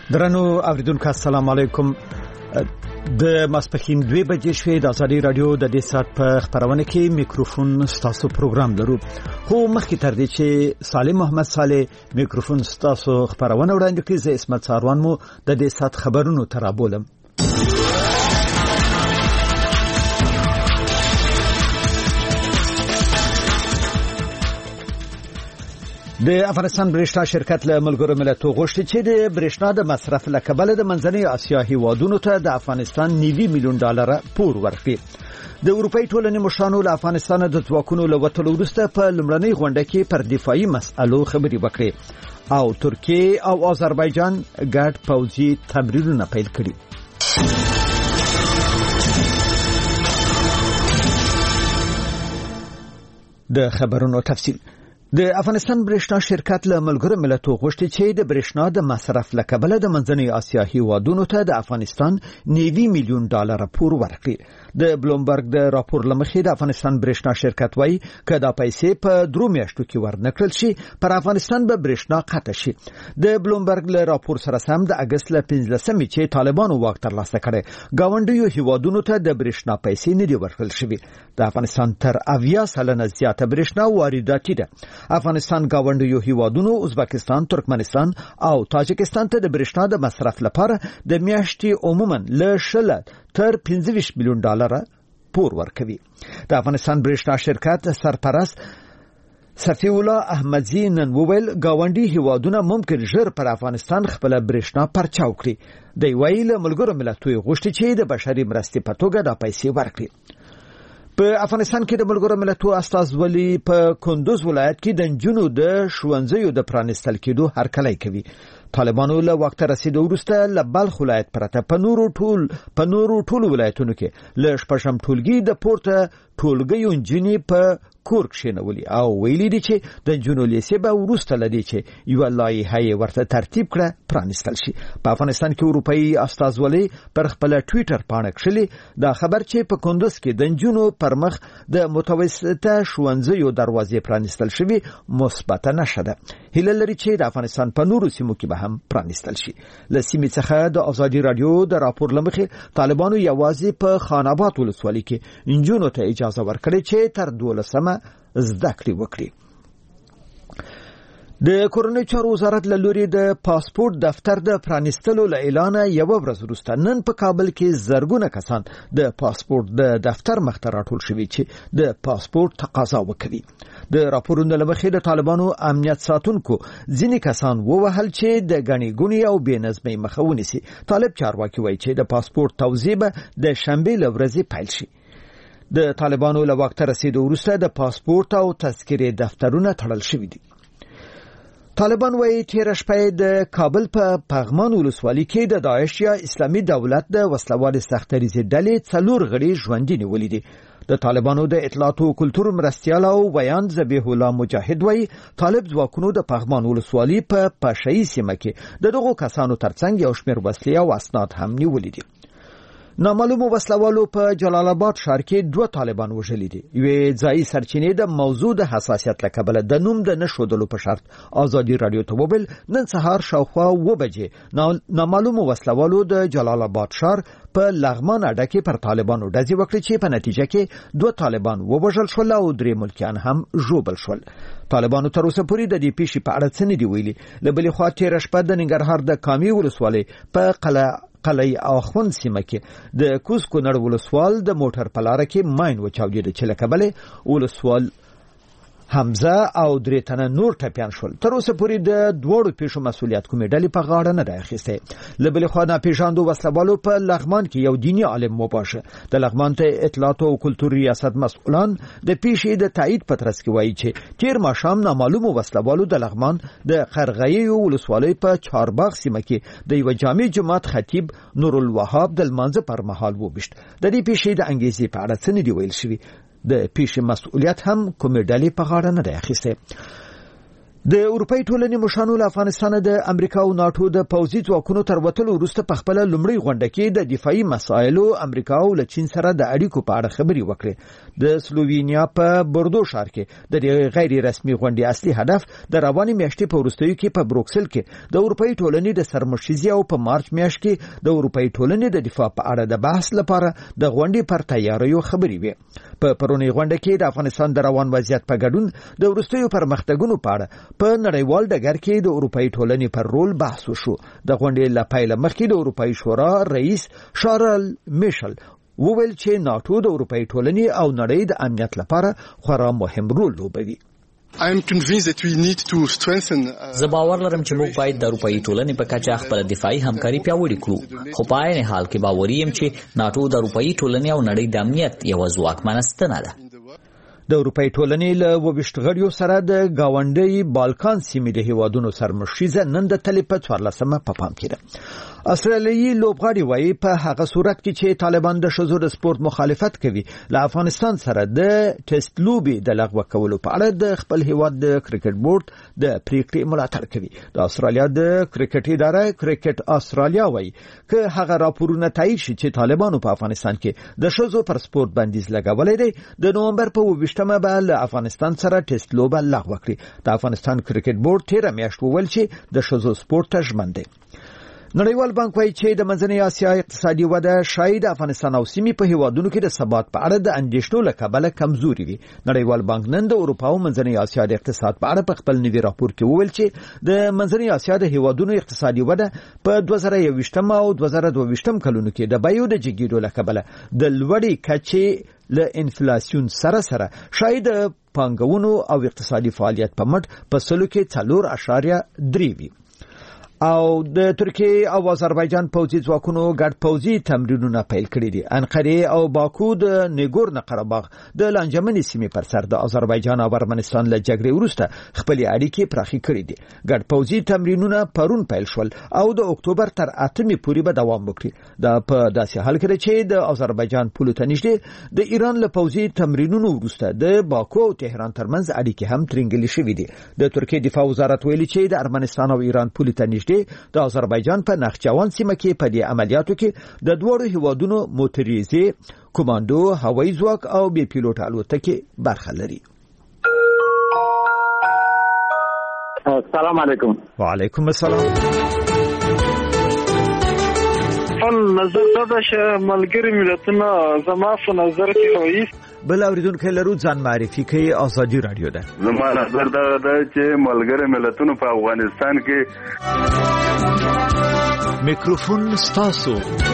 درنو اوریدونکو السلام علیکم. د ماسپخین 2 بجې شوې د ازادي رادیو د دې سات په خبرونه کې میکروفون ستاسو پروګرام لرو. خو مخکې تر دې چې سالم محمد صالح میکروفون ستاسو خبرونه وړاندې کړي، زه اسمت ساروان مو د دې سات خبرونو ترابولم. د افغانستان برېښنا شرکت له ملګرو ملتونو غوښتي چې د برېښنا د مصرف له کبله د منځنۍ اسیا هیوادونو ته د افغانستان $90 میلیون پور ورکړي. د اروپای ټولنې مشرانو له افغانستان د ځواکونو له وتلو وروسته په لومړنۍ غونډه کې پر دفاعي مسألو خبرې وکړې او ترکیه او آذربایجان ګډ پوځي تمرینونه پیل کړي. د خبرونو تفصیل. د افغانستان برېښنا شرکت له ملګرو ملتونو غوښتي چې د برېښنا د مصرف له کبله د منځنۍ اسیا هیوادونو ته د افغانستان $90 میلیون پور ورکړي. د بلومبرګ د راپور لمخې د افغانستان برېښنا شرکت وايي چې دا پیسې په 3 میاشتو کې ورنکړل شي پر افغانستان به برېښنا قطع شي. د بلومبرګ له راپور سره سم د اگست له 15مې چې طالبانو واک ترلاسه کړي گاونډیو هیوادونو ته د برېښنا پیسې نه دي ورکړل شوي. د افغانستان تر 80% زیاته برېښنا وارداتي ده. افغانستان گاونډیو هیوادونو ازبکستان، ترکمنستان او تاجکستان ته د برېښنا د مصرف لپاره د میاشتې عموما له 10 تر $25 میلیون پور ورکوي. د افغانستان برېښنا شرکت سرپرست صفی الله احمدزی نن وویل گاونډي هیوادونه ممکن ژر پر افغانستان خپل برېښنا پرچاو کړي. دی ویل ملګرو ملتونو غوښتي چې د بشري مرستې په توګه د پیسې ورکړي. په افغانستان کې د ملګرو ملتونو استازولي په کندوز ولایت کې د نجونو د ښوونځیو د پرانستل کېدو هرکلی کوي. طالبانو له وخت رسیدو وروسته له بلخ ولایت پرته په نورو ټولو ولایتونو کې له شپږم ټولګي د پورته ټولګیو نجونې په کور کښېنولي او ویلي دي چې د نجونو لیسې به وروسته لدی چې یو لایحه ورته ترتیب کړه پرانستل شي. په افغانستان کې اروپאי استازولي پر خپل ټویټر پاڼه کړلې دا خبر چې په کندوز کې د نجونو پر مخ د متوسطه ښوونځیو دروازې پرانستل شوي مثبت نشه ده. هیله لري چې د افغانستان په نورو سیمو کې به هم پرانستل شي. له سیمې څخه د ازادي رادیو د راپور لمخې طالبانو یوازې په خان آباد ولسوالۍ کې نجونو ته اجازه ورکړې چې تر 12 زده کړې وکړي. د کورنۍ چارو وزارت له لوري د پاسپورت دفتر د پرانستلو له اعلان یو ورځ وروسته نن په کابل کې زرګونه کسان د پاسپورت د دفتر مخ ته راټول شوي چې د پاسپورت تقاضا وکړي. د راپورونو له مخې د طالبانو امنیت ساتونکو ځینې کسان ووهل چې د غني ګونی او بېنظمۍ مخه ونیسي. طالب چارواکي وایي چې د پاسپورت توزیع به د شنبې له ورځې پیل شي. د طالبانو له وخت رسیدو وروسته د پاسپورت او تذکرې دفترونه تړل شوي دي. طالبان وایي تېره شپه د کابل په پغمان ولسوالۍ کې د داعش یا اسلامي دولت د وسلوالې سختریزې ډلې 4 غړي ژوندي نیولي دي. د طالبانو د اطلاعات او کلتور مرستیال او بیان ذبیح الله مجاهد وایي طالب ځواکونو د پغمان ولسوالۍ په پشهي سیمه کې دغه کسانو ترڅنګ یو شمېر وسلې او اسناد هم نیولي دي. نامعلومو وسلوالو په جلال آباد ښار کې 2 طالبان وژلي دي. یوې ځایي سرچینې د موضوع د حساسیت له کبله د نوم د نشودلو په شرط ازادي رادیو ته وویل نن سهار شاوخوا 2 بجې نامعلومو وسلوالو د جلال آباد ښار په لغمان اډه کې پر طالبانو ډزې وکړې چې په نتیجه کې 2 طالبان ووژل شول او 3 ملکیان هم ژوبل شول. طالبانو تر اوسه پورې د دې پیښې په اړه څه نه دي ویلي. له بلې خوا تېره شپه د ننګرهار د کامې ولسوالۍ په قلعه اخوند سیمه کې د کوز کونړ ولسوال د موټر په لاره کې ماین وچاودېده چې له کبله ولسوال حمزه او 3 تنه نور ټپیان شول. تر اوسه پورې د 2 پیښو مسؤلیت کومې ډلې په غاړه نه ده اخیسته. له بلې خوا ناپېژاندو وسلوالو په لغمان کې یو دیني عالم وباشه. د لغمان ته اطلاعات او کلتور ریاست مسؤلان د پیښې د تایید په ترڅ کې وایي چې تیر ماښام نامعلومو وسلوالو د لغمان د خرغې ولسوالۍ په چارباغ سیمه کې د یو جامع جماعت خطیب نور الوهاب د لمانځه پر مهال وبشت. د دې پیښې د انګیزې په اړه څه نه دی ویل شوی. د پیښې مسؤلیت هم کومې ډلې په غاړه نه دی اخیسته. د اروپای ټولنې مشانو له افغانستان د امریکا او ناتو د پوځي ځواکونو تر وتلو وروسته په خپل لومړی غونډه کې د دفاعي مسایلو امریکا او چین سره د اړیکو په اړه خبري وکړې. د سلووینیا په بوردو ښار کې د غیر رسمي غونډې اصلي هدف د رواني میاشتې په وروستیو کې په بروکسل کې د اروپای ټولنې د سرمشيزي او په مارچ میاشت کې د اروپای ټولنې د دفاع په اړه د بحث لپاره د غونډې پر تیاریو خبري وي. په پرونی غونډه کې د افغانستان د روان وضعیت په ګډون د وروستیو پرمختګونو په اړه په نړیوال ډګر کې د اروپای ټولنې پر رول بحث وشو. د غونډې لپاره مخکې د اروپای شورا رئیس شارل میشل وویل چې ناتو د اروپای ټولنې او نړۍ د امنیت لپاره خورا مهم رول لوبوي. زه باور لرم چې موږ باید د اروپאי ټولنې په کچه خپل دفاعي همکاري پیاوړې کړو، خو په عین حال کې باوري یم چې ناتو د اروپאי ټولنې او نړۍ د امنیت یو ځواکمنه ستنه ده. د اروپای ټولنې له 22 غړیو سره د گاونډي بالکان سیمې د هیوادونو سرمشيزه نن د تلې په 14مه په پام کې ده. استرالیایي لوبغاړي وایي په هغه صورت کې چې طالبان د شذو د سپورت مخالفت کوي له افغانستان سره د ټیسټ لوبي د لغوه کولو په اړه د خپل هیواد د کرکټ بورډ د پریکړې ملاتړ کوي. د استرالیا د کرکټ اداره کرکټ استرالیا وایي چې هغه راپورونه تایید شي چې طالبانو په افغانستان کې د شذو پر سپورت بندیز لګولې دی. د نومبر په 28مه به له افغانستان سره ټیسټ لوبه لغوه کړي. د افغانستان کرکټ بورډ تیر میاشت وویل چې د شذو سپورت ته ژمن دی. نړیوال بانک وايي چې د منځنۍ اسیا اقتصادي وده شاید افغانستان او سیمې په هیوادونو کې د ثبات په اړه د اندېښنو له کبله کمزوري وي. نړیوال بانک نن د اروپا او منځنۍ اسیا د اقتصاد په اړه په خپل نوي راپور کې وویل چې د منځنۍ اسیا د هیوادونو اقتصادي وده په 2021 او 2022 کلونو کې د بیو د جګیدو له کبله د لوړې کچې له انفلاسیون سره شاید پانګونو او اقتصادي فعالیت په مټ په سلو کې 4.3 وي. او د ترکیه او آذربایجان پوځي ځواکونو ګډ پوځي تمرینونه پیل کړي دي. انقره او باکو د نیګورنو قرهباغ د لانجمنې سیمې پر سر د آذربایجان او ارمنستان له جګړې وروسته خپل اړیکې پراخې کړي دي. ګډ پوځي تمرینونه پرون پیل شول او د اکتوبر تر 8مې پورې به دوام وکړي. دا په داسې حال کې چې د آذربایجان پولو ته نږدې د ایران له پوځي تمرینونو وروسته د باکو او تهران ترمنځ اړیکې هم ترنګلې شوې دي. د ترکیه دفاع وزارت ویلي چې د ارمنستان او ایران پولو ته د آذربایجان په نخچاوان سیمه کې په دې عملیاتو کې د دوړو هیوادونو موټریزي کمانډو هوایي ځواک او بي پیلوټ الوتکې برخه لري. السلام علیکم. وعلیکم السلام. نظر دا چې ملګری ملتونه زما په نظر کې وایي بل اوریدونکو لرو ځان معرفي کوي. ازادي رادیو ده. زما نظر دا چې ملګری ملتونه په افغانستان کې میکروفون ستاسو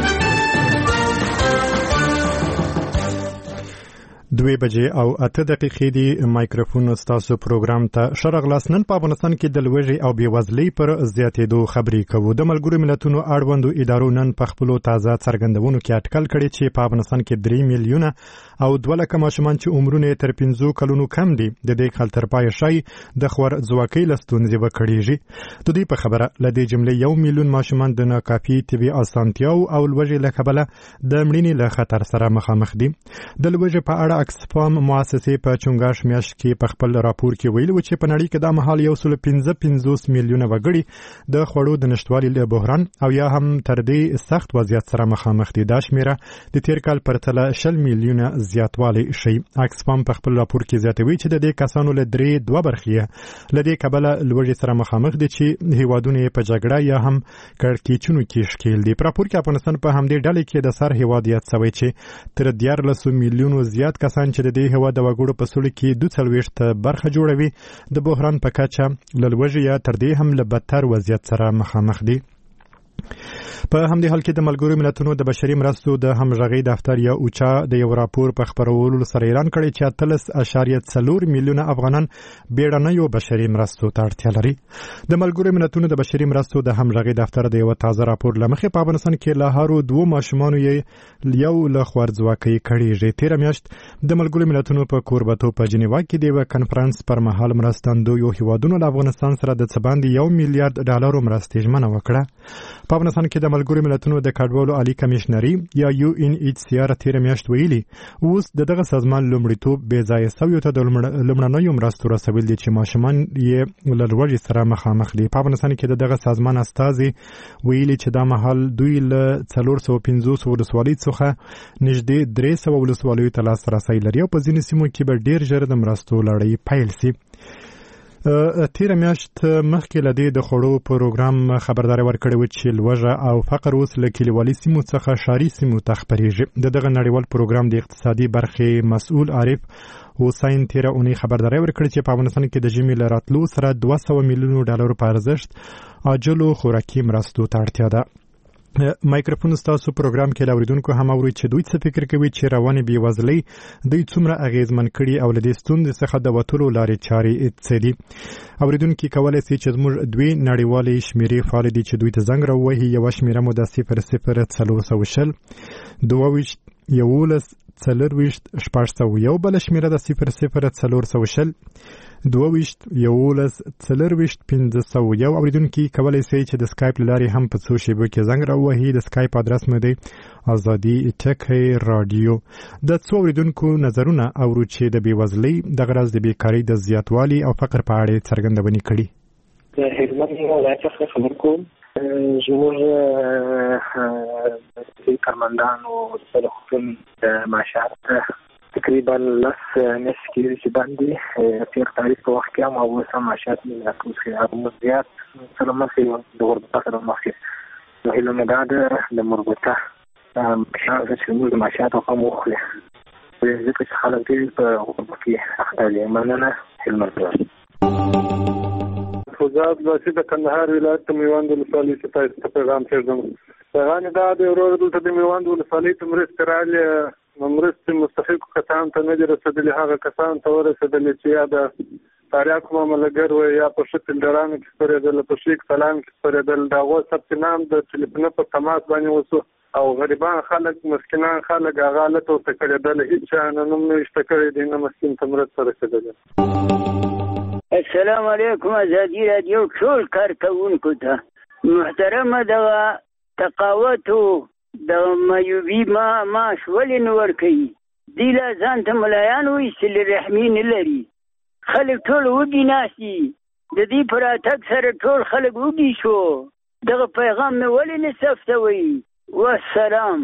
2 بجې او 8 دقیقې دی. مایکروفون ستاسو پروګرام ته شرغلاس. نن په افغانستان کې د لوږې او بېوزلۍ پر زیاتېدو خبرې کوو. د ملګرو ملتونو اړوندو ادارو نن په خپلو تازه څرګندونو کې اټکل کړی چې په افغانستان کې 3 میلیونه او 2 لکه ماشومان چې عمرونه تر 15 کلونو کم دي د دې کال تر پای شي د خور ځواکۍ له ستونزې وکړيږي. د دې په خبره ل دې جملې 1 میلیون ماشومان د ناکافي طبي اسانتیاو او لوږې له کبله د مړینې له خطر سره مخامخ دي. د لوږې په اړه اکسفام مؤسسې په چونګاش میاشت کې په خپل راپور کې ویلي و چې په نړۍ کې د مهال 155 میلیونه وګړي د خوړو د نشټوالي له بحران او یا هم تر دې سخت وضعیت سره مخامخ دي. دا شمیره د تیر کال پرتله 10 میلیونه زیاتوالی شي. اکسفام په خپل راپور کې زیاتوي چې د دې کسانو له 2 برخې له دې کبله لوږې سره مخامخ دي چې هیوادونه په جګړه یا هم کړکېچونو کې ښکیل دي. په راپور کې افغانستان په همدې ډلې کې د سر هیواد یاد شوی چې تر 14 میلیونو زیات کسان چې د دې هیواد د وګړو په سلو کې 42 برخه جوړوي د بحران په کچه له لوږې یا تر دې هم له بدتر وضعیت سره مخامخ دي. په همدې حال کې د ملګرو ملتونو د بشري مرستو د همغږۍ دفتر یا اوچا د یو راپور په خپرولو سره اعلان کړی چې 13.4 میلیونه افغانان بیړنیو بشري مرستو ته اړتیا لري. د ملګرو ملتونو د بشري مرستو د همغږۍ دفتر د یو تازه راپور لمخې په افغانستان کې له هرو 2 ماشومانو یو له خوارځواکۍ کړيږي. تیر میاشت د ملګرو ملتونو په کوربتو په جنیوا کې د یو کانفرنس پر مهال مرستندویو هیوادونو له افغانستان سره د څه باندې $1 میلیارډ مرستې ژمنه وکړه. په په افغانستان کې د ملګرو ملتونو د کډوالو عالی کمشنري یا UNHCR تیر میاشت ویلي اوس دغه سازمان لومړیتوب بې ځایه شویو ته د لومړنیو مرستو رسول دي چې ماشومان یې له لوږې سره مخامخ دي. په افغانستان کې دغه سازمان استازي ویلي چې دا مهال دوی له 450 ولسوالۍ څخه نږدې 300 ولسوالیو ته لاسرسی لري او په ځینو سیمو کې به ډیر ژر د مرستو لړۍ پیل سي. تیر میاشت مخکې لدی د خوړو پروګرام خبرداري ورکړې و چې لوږه او فقر اوس له کلیوالي سیمو څخه ښاري سیمو ته خپریږي. دغه نړیوال پروګرام د اقتصادي برخې مسؤل عارف حسین تیر اونۍ خبرداري ورکړې چې په افغانستان کې د ژمي له راتلو سره 200 میلیون ډالر په ارزښت عاجلو خوراکي مرستو ته اړتیا ده. مایکروفون ستاسو پروګرام کې لاوریدونکو هم اوري چې دوی څه فکر کوي چې رواني بېوزلۍ دوی څومره اغیزمن کړي او له دې ستونزې څخه د وتلو لارې چارې څه دي. اوریدونکي کولی شي چې زموږ دوی نړیوالې شمیرې فعالې دي چې دوی ته زنګ راووهي. یوه شمیره مو د 00 420 11 40 601 بله شمیره د 00 420 11 40 501. اوریدونکي کولی شي چې د سکایپ له لارې هم په څو شیبو کې زنګ راووهي. د سکایپ ادرس مې دی ازادي ټکی رادیو. د څو اوریدونکو نظرونه اورو چې د بېوزلۍ د غرض د بیکارۍ د زیاتوالي او فقر په اړه څرګندونې کړي. د خدمت ولایت څخه خبر کوم. زموږ کارمندانو د حکومت د معاشات تقریبا 10 نصف کې چې باندې تیر تاریخ په وخت کې هم اوسه معاشات نه راکوس کې هغه زیات سلامت یو د ورته سره مخکې نو هله مداد د مربوطه شاوه چې موږ معاشات هم وخلې ځکه چې خلک دې په وګړو کې اخلي مننه هلمند فوزاد واسی د کندهار ولایت میوند ولسوالۍ څخه پیغام پیژنم. پیغام دا د ورور دلته د میوند ولسوالۍ تمرست راځي مرستې مستحق کسان ته نه رسیدلي. هغه کسان ته ورسېدلي چې یا د تاریخ مملګر و یا په شکل درانه کې پرېدل په شیک سلام کې پرېدل دا غو ثبت نام د ټلیفون په تماس باندې وسو او غریبان خلک مسکینان خلک هغه له تو تکړهدل هیڅ نه نوم نشته کړی دي نه مسکین تمرست رسیدل. السلام علیکم ازادي رادیو ټول کارکونکو ته محترمه د تقاوت د مایوبي معاش ولې نه ورکوي. دی لا ځان ته ملایان وایستلي رحمي نه لري. خلک ټول وږي ناست دي. د دې په راتګ سره ټول خلک وږي شو. دغه پیغام مې ولې نه ثبتوي. والسلام.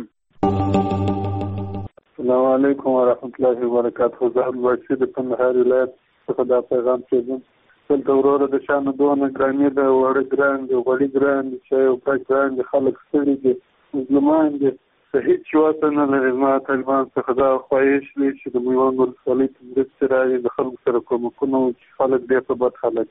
السلام علیکم ورحمت الله وبرکاته. زه الواسي د کندهار ولایت څخه دا پیغام پیژنم. دلته وروره د شانو دونه ګرانې ده وړه ګران دي غوړي ګران دي چای او پاک ګران دي خلک ستړي دي مظلومان دي هیڅ چاته نه لري. ما طالبان څخه دا خواهش دی چې د میوند ولسوالۍ ته مرستې راځي د خلکو سره کومکونه وکړي خلک ډېر په بد حالت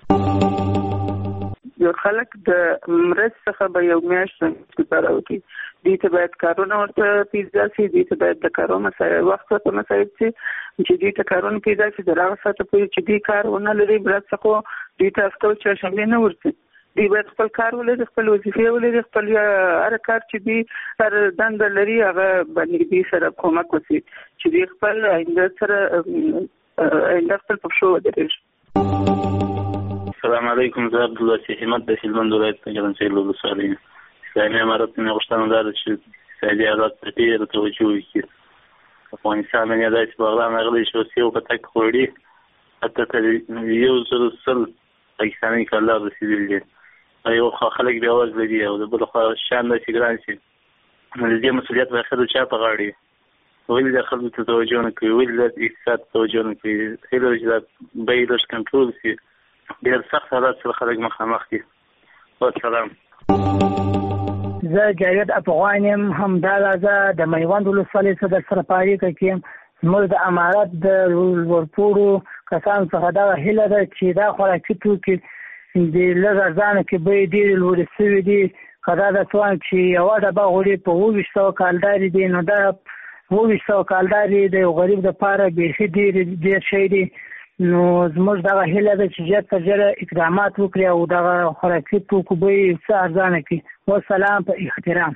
یو خلک د مرستې څخه به یو میاشت ګزاره وکړي. دوی ته باید کارونه ورته پیدا شي. دوی ته باید د کارو وخت ورته مساعد شي چې دوی ته کارونه پیدا شي. د هغه ساعته پورې چې دوی کار ونه لري مرستې څخه دوی ته هفته او چهارشنبې نه ورځي. دوی باید خپل کار ولري خپل وظیفې ولري خپل هر کار چې دوی هر دنده لري هغه باندې دوی سره کومک وکړي چې دوی خپل آینده سره آینده خپل په شو ودرېږي. السلام علیکم. زه عبدالواسي حمد د هلمند ولایت ګرمسیر ولسوالۍ. اسلامي امارت نه غوښتنه ده چې اقتصادي حالات ته ډېره توجه وکړي. افغانستان باندې داسې بغلان راغلی چې اوس یو په تک خوړي حتی تر 100 پاکستاني کالر رسېدلي دي. یو خوا خلک بېوزله دي او د بل خوا شیان داسې ګران شي. نو د دې مسؤلیت به اخر د چا په غاړه وي؟ ولې د خلکو ته توجه نه کوي؟ ولې د اقتصاد ته توجه نه کوي؟ هیله ده چې دا بیې لږ کنټرول شي. ډېر سخت حالات سره خلک مخامخ دي. والسلام. زه جاوید افغان یم همدارازه د میوند ولسوالۍ څخه درسره په اړیکه کې یم. زموږ د امارت د لوړپوړو کسانو څخه دا هیله ده چې دا خوراکي توکي د لږ ارزانه کې بیې ډېرې لوړې شوي دي. که دا د څوان چې یوه ډبه غوړي په 2200 کالدارې دي نو دا 2200 کالدارې د یو غریب دپاره بیخي ډېر شی دي. نو زموږ دغه هیله ده چې ژر تر ژره اقدامات وکړي او دغه خوراکي توکو بیې څه ارزانه کړي. والسلام په احترام.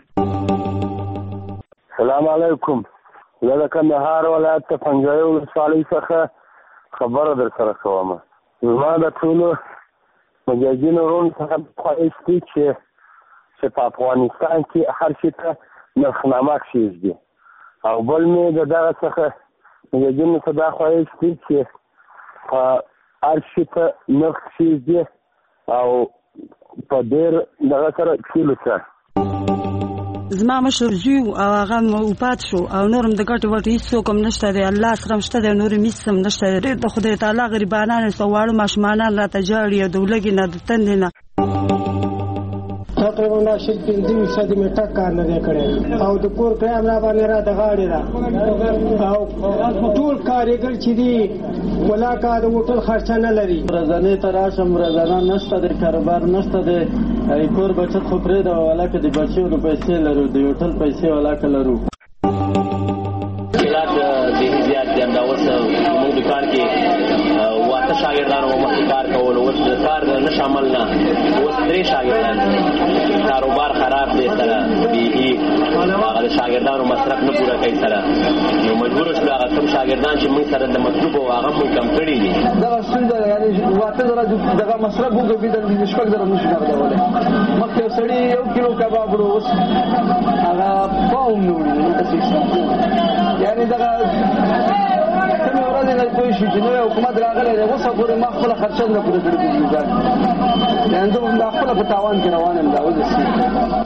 السلام علیکم. زه د کندهار ولایت د پنجوایي ولسوالۍ څخه خبره در سره کوم. زما د ټولو مجاهدینو وروڼو څخه خواهش دی چې چې په افغانستان کې هر شي ته نرخنامه کښېږدي او بل مې د دغه څخه د دې څخه دا خواهش دی چې په هر شي ته نرخ کښېږدي او په ډېر دغه سره کښېلو سره زما مشر زوی او هغه وفات شو او نورم د ګټې وټې هېڅ څوک هم نشته دی الله سره هم شته دی نور هم هېڅ هم نشته دی ډېر د خدای تعالی غریبانان یې واړه ماشومانان راته ژاړي او د ولږې نه د تندې نه تقریبا 15% مې ټک کار نه دی کړی او د کور کرایه مې راباندې راته غاړې ده او ټول کارګر چې دي ولاکه د هوټل خرچه نه لري ورځنۍ ته راشم ورځنه نشته دی کاروبار نشته دی کور بچت خو پرېږده ولاکه د بچیو د پیسې لرو د هوټل پیسې ولاکه لرو مشکلات ډېرې زیات دي همدا اوس زموږ دکان کې واته شاګردانو مو مخکې کار کول اوس د کار نه شامل نه اوس 3 شاګردان کاروبار خراب دی سره بیخي هغه د شاګردانو مصرف نه پوره کوي سره نو مجبور شو هغه کوم شاګردان چې موږ سره د مطلوب او هغه موږ کم کړي دي دغه ستونزه یعنې واته زره دغه مصرف وکړي د شپږ زره نشو کولای مخکې سړي 1 کیلو کباب وړو اوس هغه پاوم نه وړي یعنی دغه کومه ورځ نه کوئی شي چې نو حکومت راغلی دی اوس پورې ما خپل خرچه نه پوره کړې دي یعنی زه خپل په تاوان کې روان یم دا ولې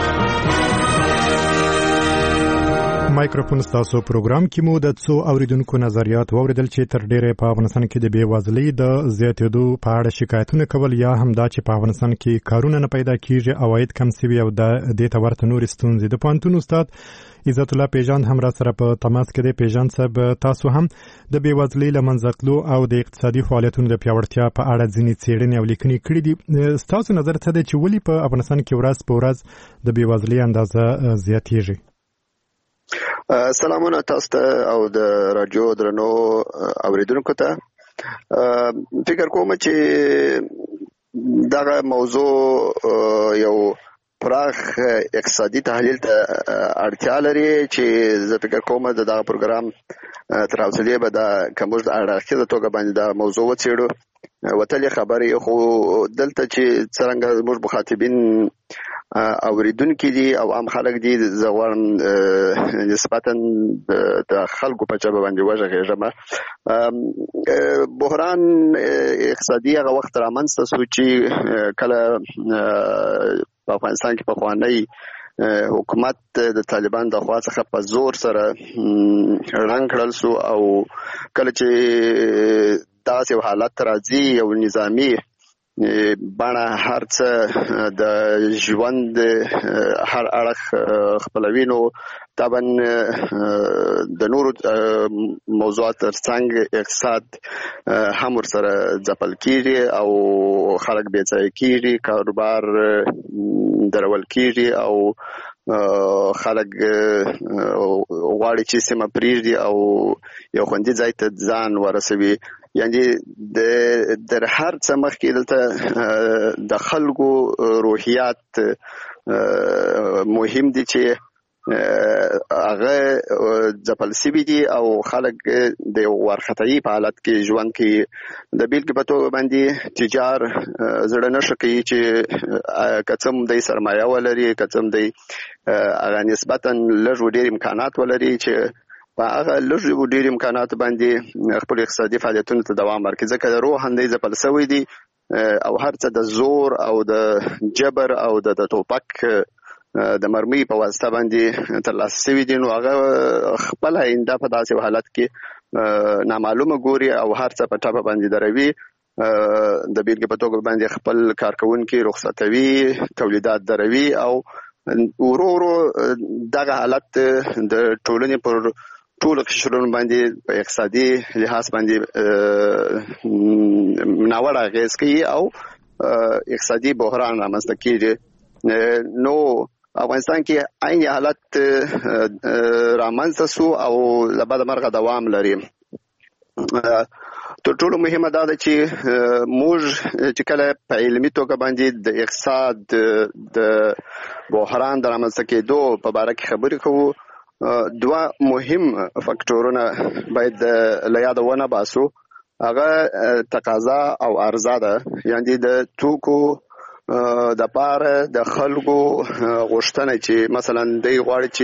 مایکروفون ستاسو پروګرام کې مو د څو اوریدونکو نظریات واوریدل چې تر ډیره په افغانستان کې د بیوزلۍ د زیاتېدو په اړه شکایتونه کول یا هم دا چې په افغانستان کې کارونه نه پیدا کیږي عواید کم سوي او د دې ته ورته نور ستونزې د پوهنتون استاد عزت الله پیژان هم را سره په تماس کې دی پیژان صاحب تاسو هم د بیوزلۍ له منځه تلو او د اقتصادي فعالیتونو د پیاوړتیا په اړه ځینې څېړنې او لیکنې کړې دي ستاسو نظر څه دی چې ولې په افغانستان کې ورځ په ورځ د بیوزلۍ اندازه زیاتېږي سلامونه تاسو ته او د رادیو درنو اوریدونکو ته فکر کوم چې دغه موضوع یو پراخ اقتصادي تحلیل ته اړتیا لري چې زه فکر کوم د دغه پروګرام تر حوصلې به د کومج د اړخیزه توګه باندې د موضوع وڅېړو وتلې خبرې خو دلته چې څرنګه زموږ مخاطبین اوریدونکي دي او عام خلک دي زه غواړم نسبتا د خلکو په ژبه باندې وغږېږم بحران اقتصادي هغه وخت رامنځته شو چې کله په افغانستان کې پخوانی حکومت د طالبان د خوا څخه په زور سره رنګ کړل شو او کله چې داسې یو حالت راځي یو نظامي بڼه هر څه د ژوند هر اړخ خپلوي نو طبعا د نورو موضوعات ترڅنګ اقتصاد هم ورسره ځپل کیږي او خلک بې ځایه کیږي کاروبار درول کیږي او خلک غواړي چې سیمه پرېږدي او یو خوندي ځای ته ځان ورسوي یعنی د هر څه مخکې دلته د خلکو روحیات مهم دي چې هغه ځپل سوي دي او خلک د وارخطایي په حالت کې ژوند کوي د بیلګې په توګه باندې تجار زړه نه ښه کوي چې که څه هم دی سرمایه ولري که څه هم دی هغه نسبتا لږ و ډېر امکانات ولري چې په هغه لږ و ډېر امکانات باندې خپل اقتصادي فعالیتونو ته دوام ورکړي ځکه روحاً دی ځپل سوی دي او هر څه د زور او د جبر او د ټوپک د مرمۍ په واسطه باندې ترلاسه شوي دي نو هغه خپل آینده په داسې حالت کې نامعلومه ګوري او هر څه په ټاپه باندې دروي د بیلګې په توګه باندې خپل کارکوونکي رخصتوي تولیدات دروي او ورو ورو دغه حالت د ټولنې پر ټول قشرونو باندې په اقتصادي لحاظ باندې ناوړه اغېز کوي او اقتصادي بحران رامنځته کیږي نو افغانستان کې عین حالت رامنځته شو او له بده مرغه دوام لري تر ټولو مهمه دا ده چې موږ چې کله په علمي توګه باندې د اقتصاد د بحران د رامنځته کېدو په باره کې خبرې کوو دوه مهم فکټورونه باید له یاده ونه باسو هغه تقاضا او عرضه ده یعنی د توکو د پاره د خلکو غوښتنه چې مثلا دی غواړي چې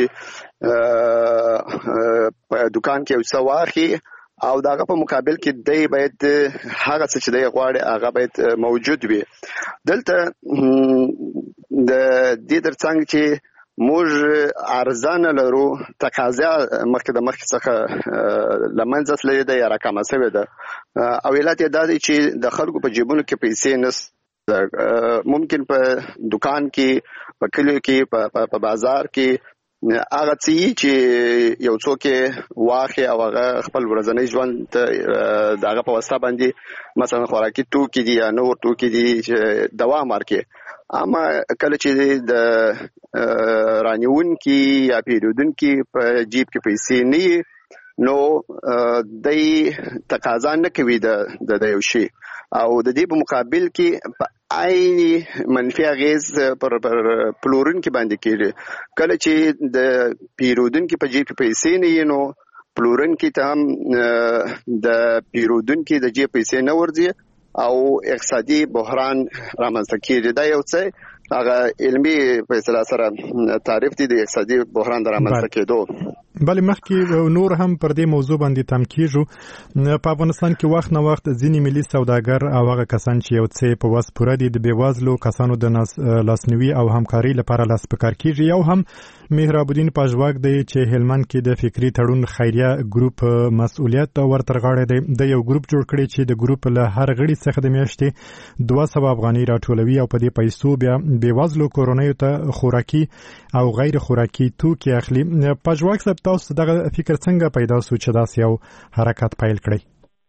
په دکان کې یو څه واخلي او داغه په مقابل کې دی باید هغه څه چې دی غواړي هغه باید موجود وي. دلته د دې ترڅنګ چې موږ ارزانه لرو تقاضا مخکې څخه لمنځه تللې ده یا راکمه شوې ده او علت یې دا دی چې د خلکو په جیبونو کې پیسې نشته. ممکن په دکان کې په کلیو کې په بازار کې هغه څه چې یو څوک واخی او هغه خپل ورځنی ژوند دغه په واسطه باندې مثلا خوراکي توکي دي یا نور توکي دي چې دوام ورکړي. اما کله چې د رانیونکي یا پیرودونکي په جیب کې پیسې نه نو دای تقاضا نه کوي د یو شی او د دې په مقابل کې عین منفي اغیز پر پلورونکي باندې کېږي. کله چې د پیرودونکي په جیب کې پیسې نه نو پلورونکي ته هم د پیرودونکي د جیب پیسې نه ورځي او اقتصادي بحران رامنځته کېږي. دا یو څه هغه علمي په اصطلاح سره تعریف دي د اقتصادي بحران د رامنځته کېدو. بلې مخکې نور هم پر دې موضوع باندې تم کیږو. په افغانستان کې وخت نه وخت ځینې ملي سوداګر او هغه کسان چې یو څه په واس پوره دي د بېوزلو کسانو د لاسنیوي او همکاري لپاره لاس په کار کیږي. یو هم مهراب الدین پژواک دی چې هلمند کې د فکری تړون خیریه ګروپ مسؤلیت ورته غاړه دی. د یو ګروپ جوړ کړي چې د ګروپ له هر غړي څخه د میاشتې 200 افغانۍ راټولوي او په دې پیسو بیا بېوزلو کورنیو ته خوراکي او غیر خوراکي توکي اخلي. پژواک صاحب تاسو دغه فکر څنګه پیدا شو چې داسې یو حرکت پیل کړی؟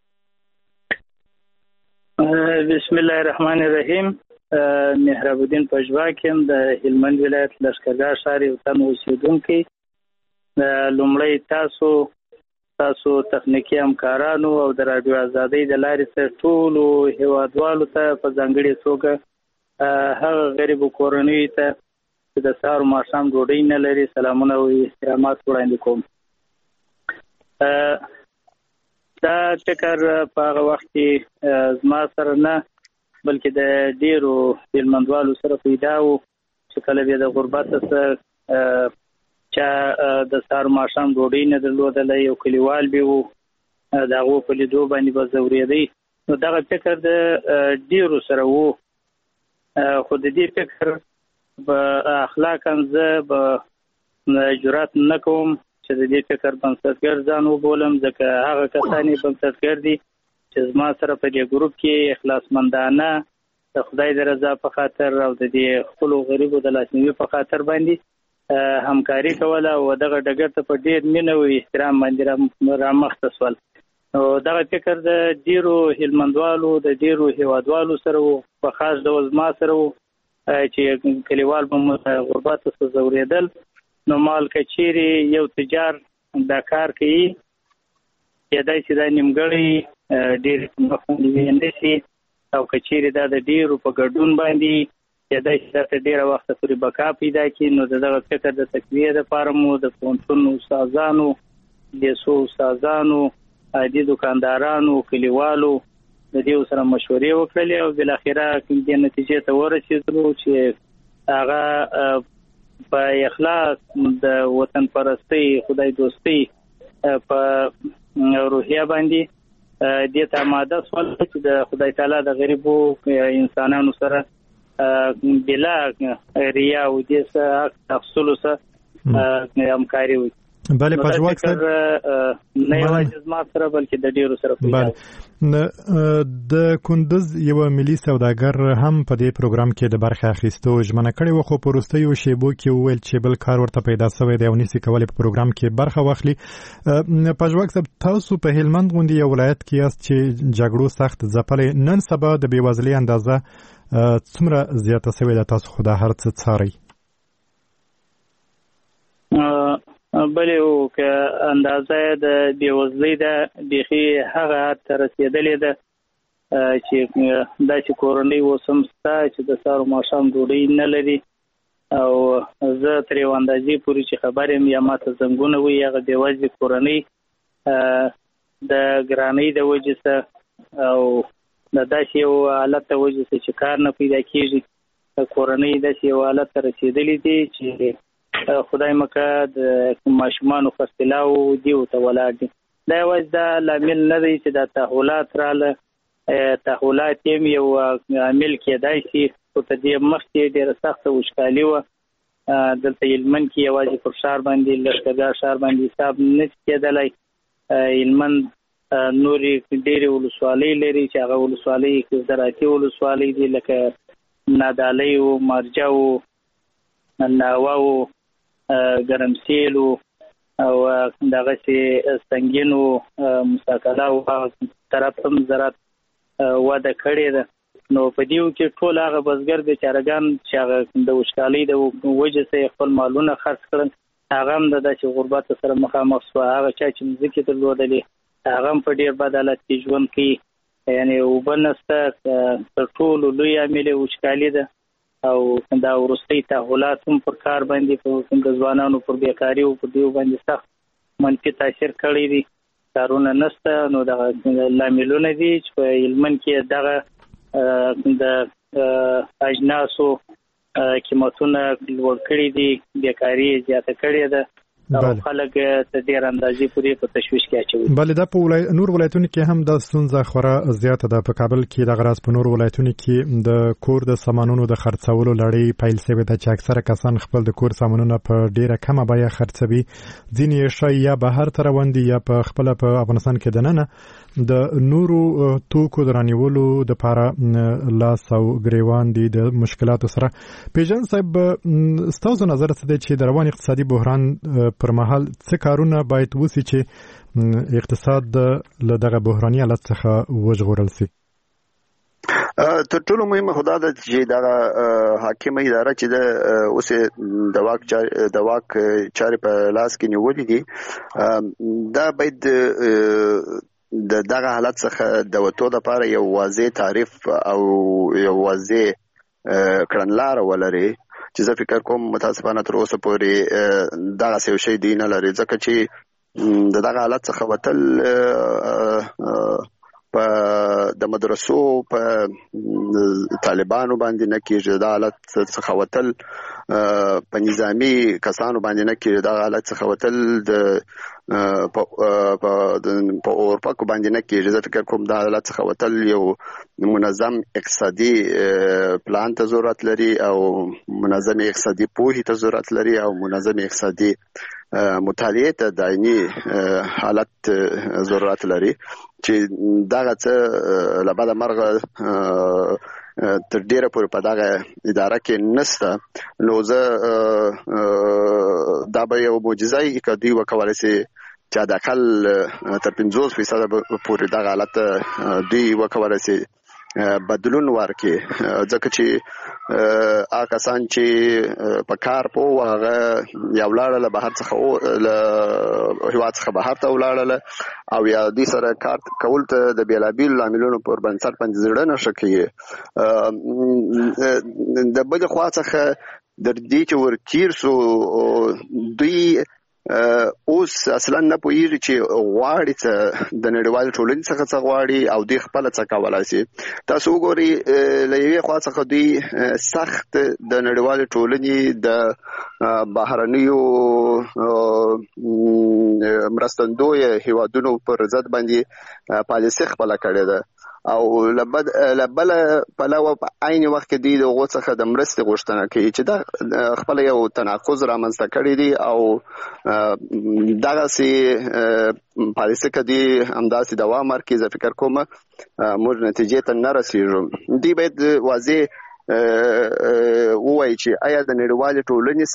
بسم الله الرحمن الرحیم. مهراب الدین پژواک یم د هلمند ولایت لښکرګاه ښار یو تن اوسیدونکی. لومړی تاسو تخنیکي همکارانو او د راډیو ازادۍ د لارې سره ټولو هیوادوالو ته په ځانګړې توګه هغه غریبو کورنیو ته چې د سهار او ماښام ډوډۍ نه لري سلامونه او احترامات وړاندې کوم. دا فکر په هغه وخت کې زما سره نه بلکې د ډیرو هلمندوالو سره پیدا و چې کله بیا د غربت سره چا د سهار ماښام ډوډۍ نه درلودله یو کلیوال به و د هغو په لیدو باندې به ځورېدی. نو دغه فکر د ډیرو سره و خو د دې فکر به اخلاقاً زه به جرات نه کوم چې د دې فکر بنسټګر ځان وبولم ځکه هغه کسان یې بنسټګر دي چې زما سره په دې ګروپ کې اخلاصمندانه د خدای د رضا په خاطر او د دې خپلو غریبو د لاسنیوي په خاطر باندې همکاري کوله او دغه ډګر ته په ډېر مینه او احترام باندې رامخته شول. نو دغه فکر د ډېرو هلمندوالو د ډېرو هیوادوالو سره و په خاص ډول زما سره و چې کلیوال به مو غربت څخه ځورېدل. نو مال که چیرې یو تجار دا کار کوي کېدای شي دا نیمګړی ډېر مخونې ویندې شي او که چیرې دا د ډېرو په ګډون باندې کېدای شي دا ته ډېره وخته پورې بقا پیدا کړي. نو د دغه فکر د تقویې دپاره مو د پوهنتون استادانو لیسو استادانو عادي دکاندارانو کلیوالو د دې سره مشورې وکړلې او بالاخره دې نتیجې ته ورسېدلو چې هغه په اخلاص د وطن پرستۍ خدای دوستۍ په روحیه باندې دې ته آماده شول چې د خدای تعالی د غریبو انسانانو سره بلا ریا او دې سره تفصیل سره همکاري وکړي. بله پژواک صاحب نه یوازې زما سره بلکې د ډیرو سره بله د کندز یو ملي سوداګر هم په دې پروګرام کې د برخه اخیستو ژمنه کړې و خو په وروستیو شیبو کې وویل چې بل کار ورته پیدا شوی دی او نشي کولی په پروګرام کې برخه واخلي. پژواک صاحب تاسو په هلمند غوندې یو ولایت کې یاست چې جګړو سخت ځپلی نن سبا د بېوزلۍ اندازه څومره زیاته شوې ده تاسو خو دا هر څه څارئ؟ بلې او که اندازه د بېوزلۍ ده بیخي هغه حد ته رسېدلې ده چې داسې کورنۍ اوس هم شته چې د سهار او ماښام ډوډۍ نه لري او زه ترې یو اندازې پورې چې خبر یم یا ماته زنګونه وي هغه بېوزلې کورنۍ د ګرانۍ د وجې څخه او د داسې یو حالت د وجې څخه چې کار نه پیدا کېږي کورنۍ داسې یو حالت ته رسېدلي دي چې خدای مکه د ماشومانو خرڅلاو دیو ته ولاړ دي. دا یوازې دا لامل نه دی چې دا تحولات راله، تحولات هم یو عامل کېدای شي، خو تر دې مخکې ډېره سخته وچکالي وه. دلته هلمند کې یوازې پر ښار باندې لښکرګاه ښار باندې حساب نه شي کېدلی. هلمند نورې ډېرې ولسوالۍ لري چې هغه ولسوالۍ زراعتي ولسوالۍ دي، لکه نادالی و، مارجه و، ناوه و، ګرمسیل و او دغسې سنګین و، مساکله و، هغه طرف هم زراعت وده کړې ده. نو په دیو کې ټول هغه بزګر بیچارهګان چې هغه د وچکالۍ د وجې څخه خپل مالونه خرڅ کړل، هغه هم د داسې غربت سره مخامخ شوه. هغه چا چې مځکې درلودلې هغه هم په ډېر بد حالت کې ژوند کوي. یعنې اوبه نشته، تر ټولو لوی عامل وچکالي ده. او دا وروستۍ تحولات هم پر کار باندې د ځوانانو پر بیکاري او پر دیو باندې سخت منفي تاثیر کړی دی. کارونه نشته. نو دغه لاملونه دي چې په هلمند کې دغه د اجناسو قیمتونه لوړ کړي دي، بیکاري زیاته کړې ده او خلک ته ډېر اندازې پورې په تشویش کې اچوي. بلې دا په نور ولایتونو کې هم دا ستونزه خورا زیاته ده. په کابل کې دغه راز په نور ولایتونو کې د کور د سامانونو د خرڅولو لړۍ پیل شوې ده چې اکثره کسان خپل د کور سامانونه په ډېره کمه بیه خرڅوي. ځینې شی یا بهر ته روان دي یا په خپله په افغانستان کې دننه د نورو توکو د رانیولو دپاره لاس او ګریوان دي د مشکلاتو سره. پیژن صاحب، ستاسو نظر څه دی چې د روان اقتصادي بحران پر مهال څه کارونه باید وشي چې اقتصاد له دغه بحراني حالت څخه وژغورل شي؟ تر ټولو مهمه خدا ده چې دغه حاکمه اداره چې اوس د واک چارې په لاس کې نیولې دي، دا باید د دغه حالت څخه د وتو لپاره یو واضح تعریف او یو واضح کړنلاره ولري چې زه فکر کوم متاسفانه تر اوسه پورې دغه یو شی دی نه لري، ځکه چې د دغه حالت څخه وتل په د مدرسو په طالبانو باندې نه کېږي، د حالت څخه وتل په نظامی کسانو باندې نه کېږي، د حالت څخه وتل په اروپا کو باندې نه کېږي. زه فکر کوم د حالت څخه وتل یو منظم اقتصادي پلان ته ضرورت لري او منظم اقتصادي پوهې ته ضرورت لري او منظم اقتصادي مطالعه ته دایمي حالت ضرورت لري چې دغه څه له بده مرغه تر ډیره پورې په دغه اداره کې نشته. نو زه دا به یو معجزه وي که دوی وکولی شي چې حداقل تر 50% پورې دغه حالت دوی وکولی شي بدلون ورکړي، ځکه چې هغه کسان چې په کار په هغه یا ولاړل بهر څخه له هیواد څخه بهر ته ولاړل او یا دوی سره کار کول ته د بیلابیلو عاملونو پر بنسټ باندې زړه نشه کوي. د بل خوا څخه د دې چې ورتیر سو دوی اوس اصلا نه پوهیږي چې غواړي څه د نړیوال ټولنې څخه څه غواړي او دوی خپل څه کولای شي. تاسو وګورئ له یوې خوا څخه دوی سخت د نړیوال ټولنې د بهرنیو مرستندوی هیوادونو پر ضد باندې پالیسي خپله کړې ده او لبل پلوه په عین وخت کې د هغو څخه د مرستې غوښتنه کوي چې دا خپل یو تناقض رامنځته کړی دی او دغسې پالیسي که دوی همداسې دوام ورکړي زه فکر کوم موږ نتیجې ته نه رسېږو. دوی باید واضح ووایي چې آیا د نړیوالې ټولنې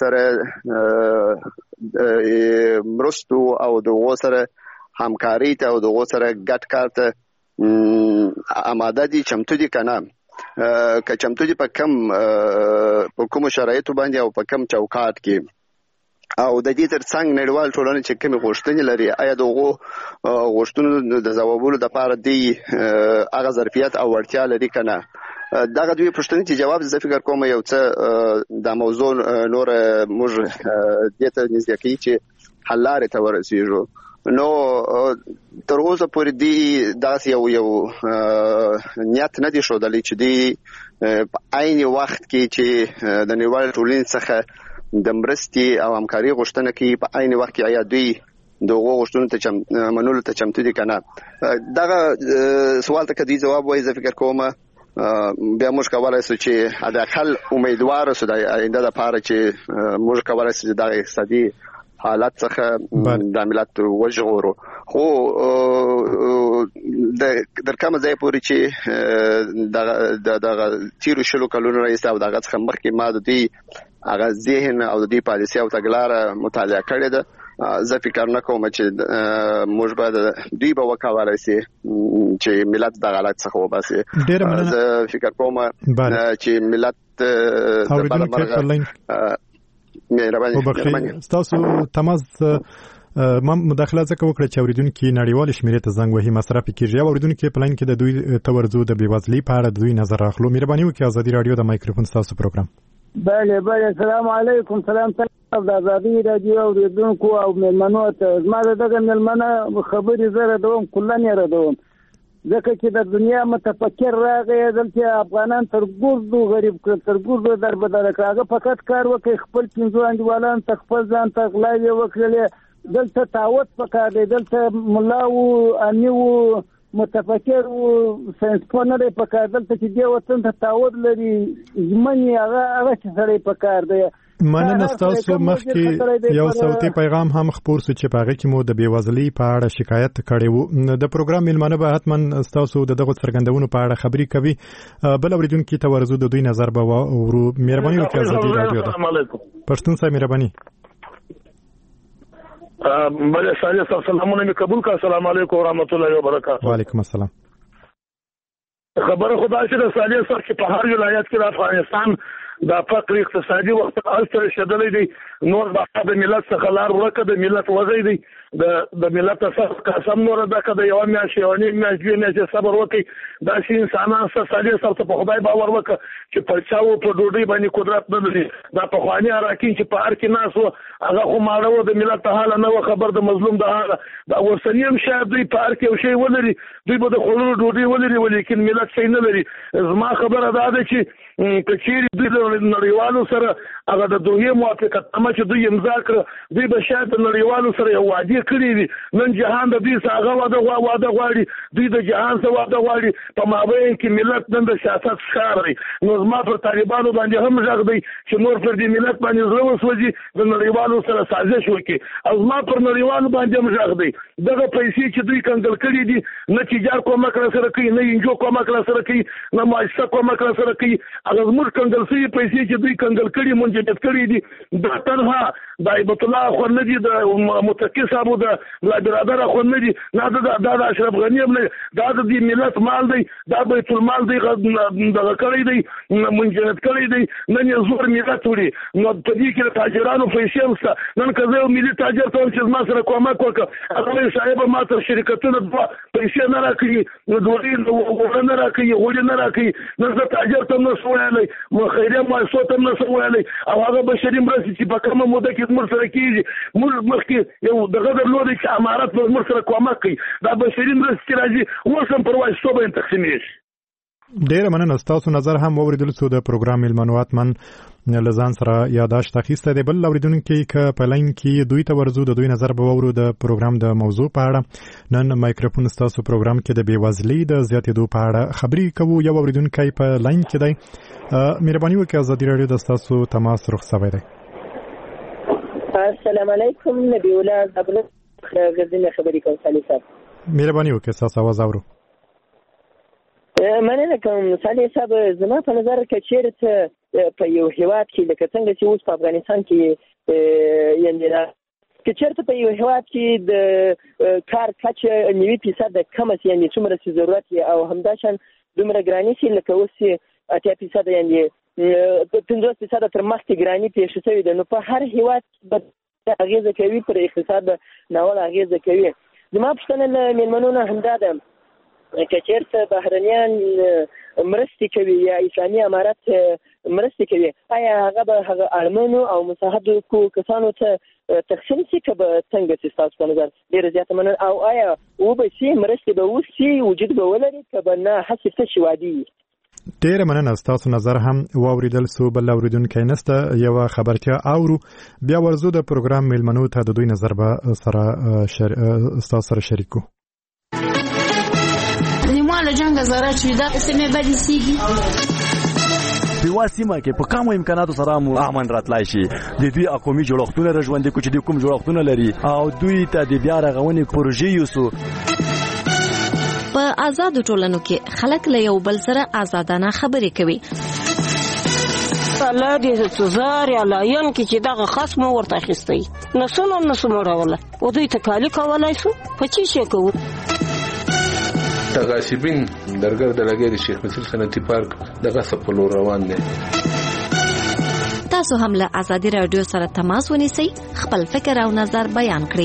سره مرستو او د هغو سره همکارۍ ته او د هغو سره ګډ کار ته آماده دي، چمتو دي که نه. که چمتو دي په کومو شرایطو باندې او په کوم چوکاټ کې او د دې ترڅنګ نړیوال ټولنه چې کومې غوښتنې لري آیا د هغو غوښتنو د ځوابولو دپاره دوی هغه ظرفیت او وړتیا لري که نه. دغه دوی پوښتنې چې جواب زه فکر کوم یو څه دا موضوع نور موږ دې ته نږدې کوي چې حل لارې ته ورسېږو. نو تر اوسه پورې دی داس یو نیت نه دی شودلی چې دی په عین وخت کې چې د نړیوال ټولنې څخه د مرستې او همکاري غوښتنه کوي په عین وخت کې آیا دوی دغه غوښتنو ته منلو ته چمتو دي کنه. دغه سوال ته کدي جواب وایي زه فکر کوم بیا موږ کولای شو چې حداقل امیدوار اوسو د آینده لپاره چې موږ کولای شو د اقتصادي حالت څخه د ملت وژغورو. خو در کومه ځای پورې چې د تیرو شلو کلونو راځي او دغه څخه مخکې ما د دې هغه ذهن او د دې پالیسي او تګلاره مطالعه کړې ده. زه فکر نه کوم چې موږ به دوی به وکولای شي چې ملت د حالت څخه وباسي. زه فکر کوم چې ملت د بلمرغه مهرباني تاسو تماس ما مداخله ځکه وکړه چې اوریدونکو نړیوال شمیرې ته زنګ وهي مصرف کیږي او اوریدونکو په پلان کې د دوی تورزو د بیوزلۍ په اړه د دوی نظر راخلو. مهرباني وکړئ ازادي رادیو د مایکروفون تاسو پروګرام. بله السلام علیکم. سلام تاسو د ازادي رادیو اوریدونکو او مېلمنو ته. زما دغه مېلمنه خبرې زره دوم کلن یې ردوم ځکه چې د دنیا متفکر راغی دلته افغانان تر ګردو غریب کړ تر ګردو دربدر کړه فقط کار وکړي خپل پنځو انډیوالان ته خپل ځان ته غلاوي وکړي دلته تعوت پکار دی دلته ملا او امي او متفکر او ساينس پونر پکار دلته چې دی وطن ته تعوت لري ځمني هغه چې سره پکار دی. مننه تاسو مخکې یو صوتي پیغام هم خپور سو چې پاغه کې مو د بیوزلۍ په اړه شکایت کړی وو. د پروګرام ملمنه به حتما تاسو دغه څرګندونو په اړه خبري کوي. بل اوریدونکو ته ورزو د دوی نظر به ورو. مهرباني وکړئ ازادي رادیو ته. السلام علیکم. پښتون صاحب مهرباني. بله سلام سلامونه می قبول کا. السلام علیکم ورحمت الله وبرکاته. وعلیکم السلام. خبره خدای چې د سالي سر کې په هر ولایت کې د افغانستان دا فقر اقتصادي وخت اثر شدلې دي نور د ملت څخه لار ورکه د ملت وځي دي د ملت څخه قسم نور د کده یو میاشت یو نیم میاشت دوه میاشت صبر وکي دا شي انسانان سالي سر ته په خدای باور وکړه چې پرچاو په ډوډۍ باندې قدرت نه لري. دا په خواني راکین چې په هر کې ناس هغه خو ماړو د ملت حال نه خبر د مظلوم د حال دا ورسنیم شاید دوی په هر کې یو شی ولري دوی به د خلونو ډوډۍ ولري ولیکن ملت شي نه لري. زما خبره دا ده چې کچېری دوی د نړیوالو سره هغه د دوی موافقت اما چې دوی امضا کړ دوی به شاید د نړیوالو سره یو وعده کړی دي. نن جهان د دې څخه واده غواړي دوی د جهان سره واده غواړي په مابین کې ملت نن د سیاست ښکار دی. نو زما پر طالبانو باندې هم ځغ دی چې نور پر دې ملت باندې زړه وسوځي د نړیوالو سره سازش وکړي او زما پر نړیوالو باندې هم ځغ دی دغه پیسې چې دوی کنګل کړي دي نه تجار کومک را سره کوي نه انجو کومک را سره کوي نه مؤسسه کومک را سره کوي هغه زموږ کنګل شوي پیسې چې دوی کنګل کړي منجمد کړي دي دا تنها د عبادت الله خو نه دي د متکی صاحب د لا برادر خو نه دي نه د اشرف غنی هم نه دا د دې ملت مال دی دا بیت المال دی دغه کړی دی منجمد کړی دی نن یې زور ملت وړي نو په دې کې تاجرانو پیسې همسته نن که زه ملي تاجر ته چې ما سره کومک وکړه هغه صاحب ما تر شرکتونو پیسې نه راکړي نو دوی نه راکړي وړي نه راکړي نو زه تاجر ته نه سوالای مو خیریه مؤسسه ته نه سوالای او هغه بشري مرستې چې په کومه موده کې موږ سره کېږي موږ مخکې یو دغه درلودی چې امارات موږ سره کومک کوي دا بشري مرستې راځي اوس هم پر وایسو باندې تقسیمېږي. ډېر مننه تاسو نظر هم اوریدل سو د پروګرام ملمنوات من لزان سره یاداشت اخیسته دی. بل اوریدونکو کې په لاین کې دوی ته ورزو د دوی نظر به ورو د پروګرام د موضوع په اړه. نن مایکروفون تاسو پروګرام کې د بیوزلۍ د زیاتېدو په اړه خبري کوو. یو اوریدونکو په لاین کې دی. مهرباني وکړئ ازادي رادیو د تاسو تماس رخصوي دی. السلام علیکم نبی الله ابل غزنه خبري کوم صالح صاحب. مهرباني وکړئ تاسو आवाज اورو. مننه کوم صالح صاحب. زما په نظر کې چیرته په یو هیواد کې لکه څنګه چې اوس په افغانستان کې یعنی که چیرته په یو هیواد کې د کار کچه 90% کم است یعنی څومره چې ضرورت او همداشان دومره ګرانی شي لکه اوس 80% یعنی 50% تر مخکې ګرانی پیښ شوی ده نو په هر هیواد به اغیزه کوي پر اقتصاد ناول اغیزه کوي. زما پوښتنه له مېلمنو همدا ده که چیرته بهرنیان مرستې کوي یا اسلامي امارات مرستې کوي آیا هغه به هغه اړمنو او مساعدو کسانو ته تقسیم شي که به څنګه چې تاسو په نظر ډېره زیاته مننه. او آیا وبشي مرستې به وشي وجود به ولري که به نه هسې تشې وعدې وي؟ ډېره مننه ستاسو نظر هم واوریدل سو. بل اوریدونکی نسته یو خبرتیا اورو بیا ورزو د پروګرام میلمنو ته د دوی نظر به ستاسو سره شریکو. نیماله جنگ زاره چې دا سیمه بدې سیږي په سیمه کې په کومو امکاناتو سره مو امن راتلای شي د دوی اقومي جوړښتونه رژوندې کوي چې د کوم جوړښتونه لري او دوی ته د بیا رغونې پروژې یوسو. په آزاد ټولنو کې خلک له یو بل سره آزادانه خبرې کوي. الله دې سزار یا لاین کې چې دغه خصم ورته اخیستی نسو مړوله او دوی تکالی کولای شو په چی شي کوو. تغاصبین درګر د لګي د شیخ مسیل صنعتي پارک دغه سپلو روان دي. تاسو هم له آزادي رادیو سره تماس ونیسئ، خپل فکر او نظر بیان کړئ.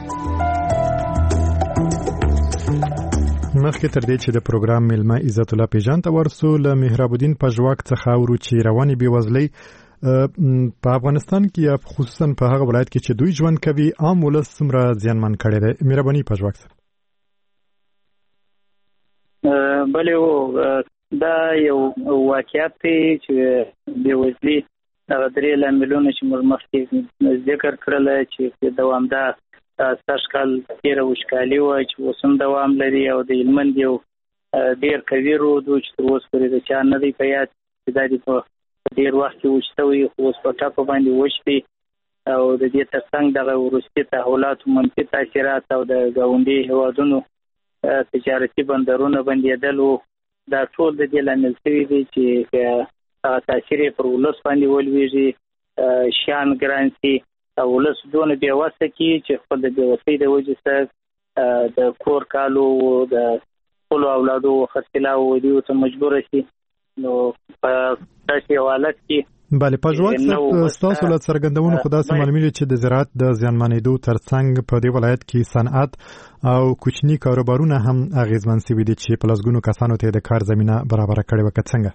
مخکې تر دې چې د پروګرام میلمه عزت الله پیژان ته ورسو له مهراب الدین پژواک څخه اورو چې رواني بېوزلۍ په افغانستان کې یا خصوصا په هغه ولایت کې چې دوی ژوند کوي عام ولس څومره زیانمن کړی دی. مهرباني پژواک صاحب. بلې دا یو واقعیت دی چې بېوزلي هغه درې لاملونه چې موږ مخکې ذکر کړل چې دوامدار سږ کال تېره وچکالي وه چې اوس هم دوام لري او د هلمند یو ډېر قوي رود و چې تر اوسه پورې د چا نه دی په یاد چې دا دې په ډېر وخت کې وچ شوی خو اوس په ټپه باندې وچ دی او د دې تر څنګ دغه وروستي تحولاتو منفي تاثیرات او د ګاونډي هېوادونو تجارتي بندرونه بندېدل و دا ټول د دې لامل شوي دي چې تاثیر یې پر ولس باندې ولویږي شیان ګران شي او ولس دونه بېوسه کړي چې خپل د بېوسۍ د وجې سره د کور کالو د خپلو اولادو خرڅلاو ودیو ته مجبوره شي. نو په داسې یو حالت کې بله پژواک صاحب ستاسو له څرګندونو خو داسې معلومیږي چې د زراعت د زیانمنېدو ترڅنګ په دې ولایت کې صنعت او کوچني کاروبارونه هم اغېزمن شوي دي چې په لسګونو کسانو ته د کار زمینه برابره کړې وه. که څنګه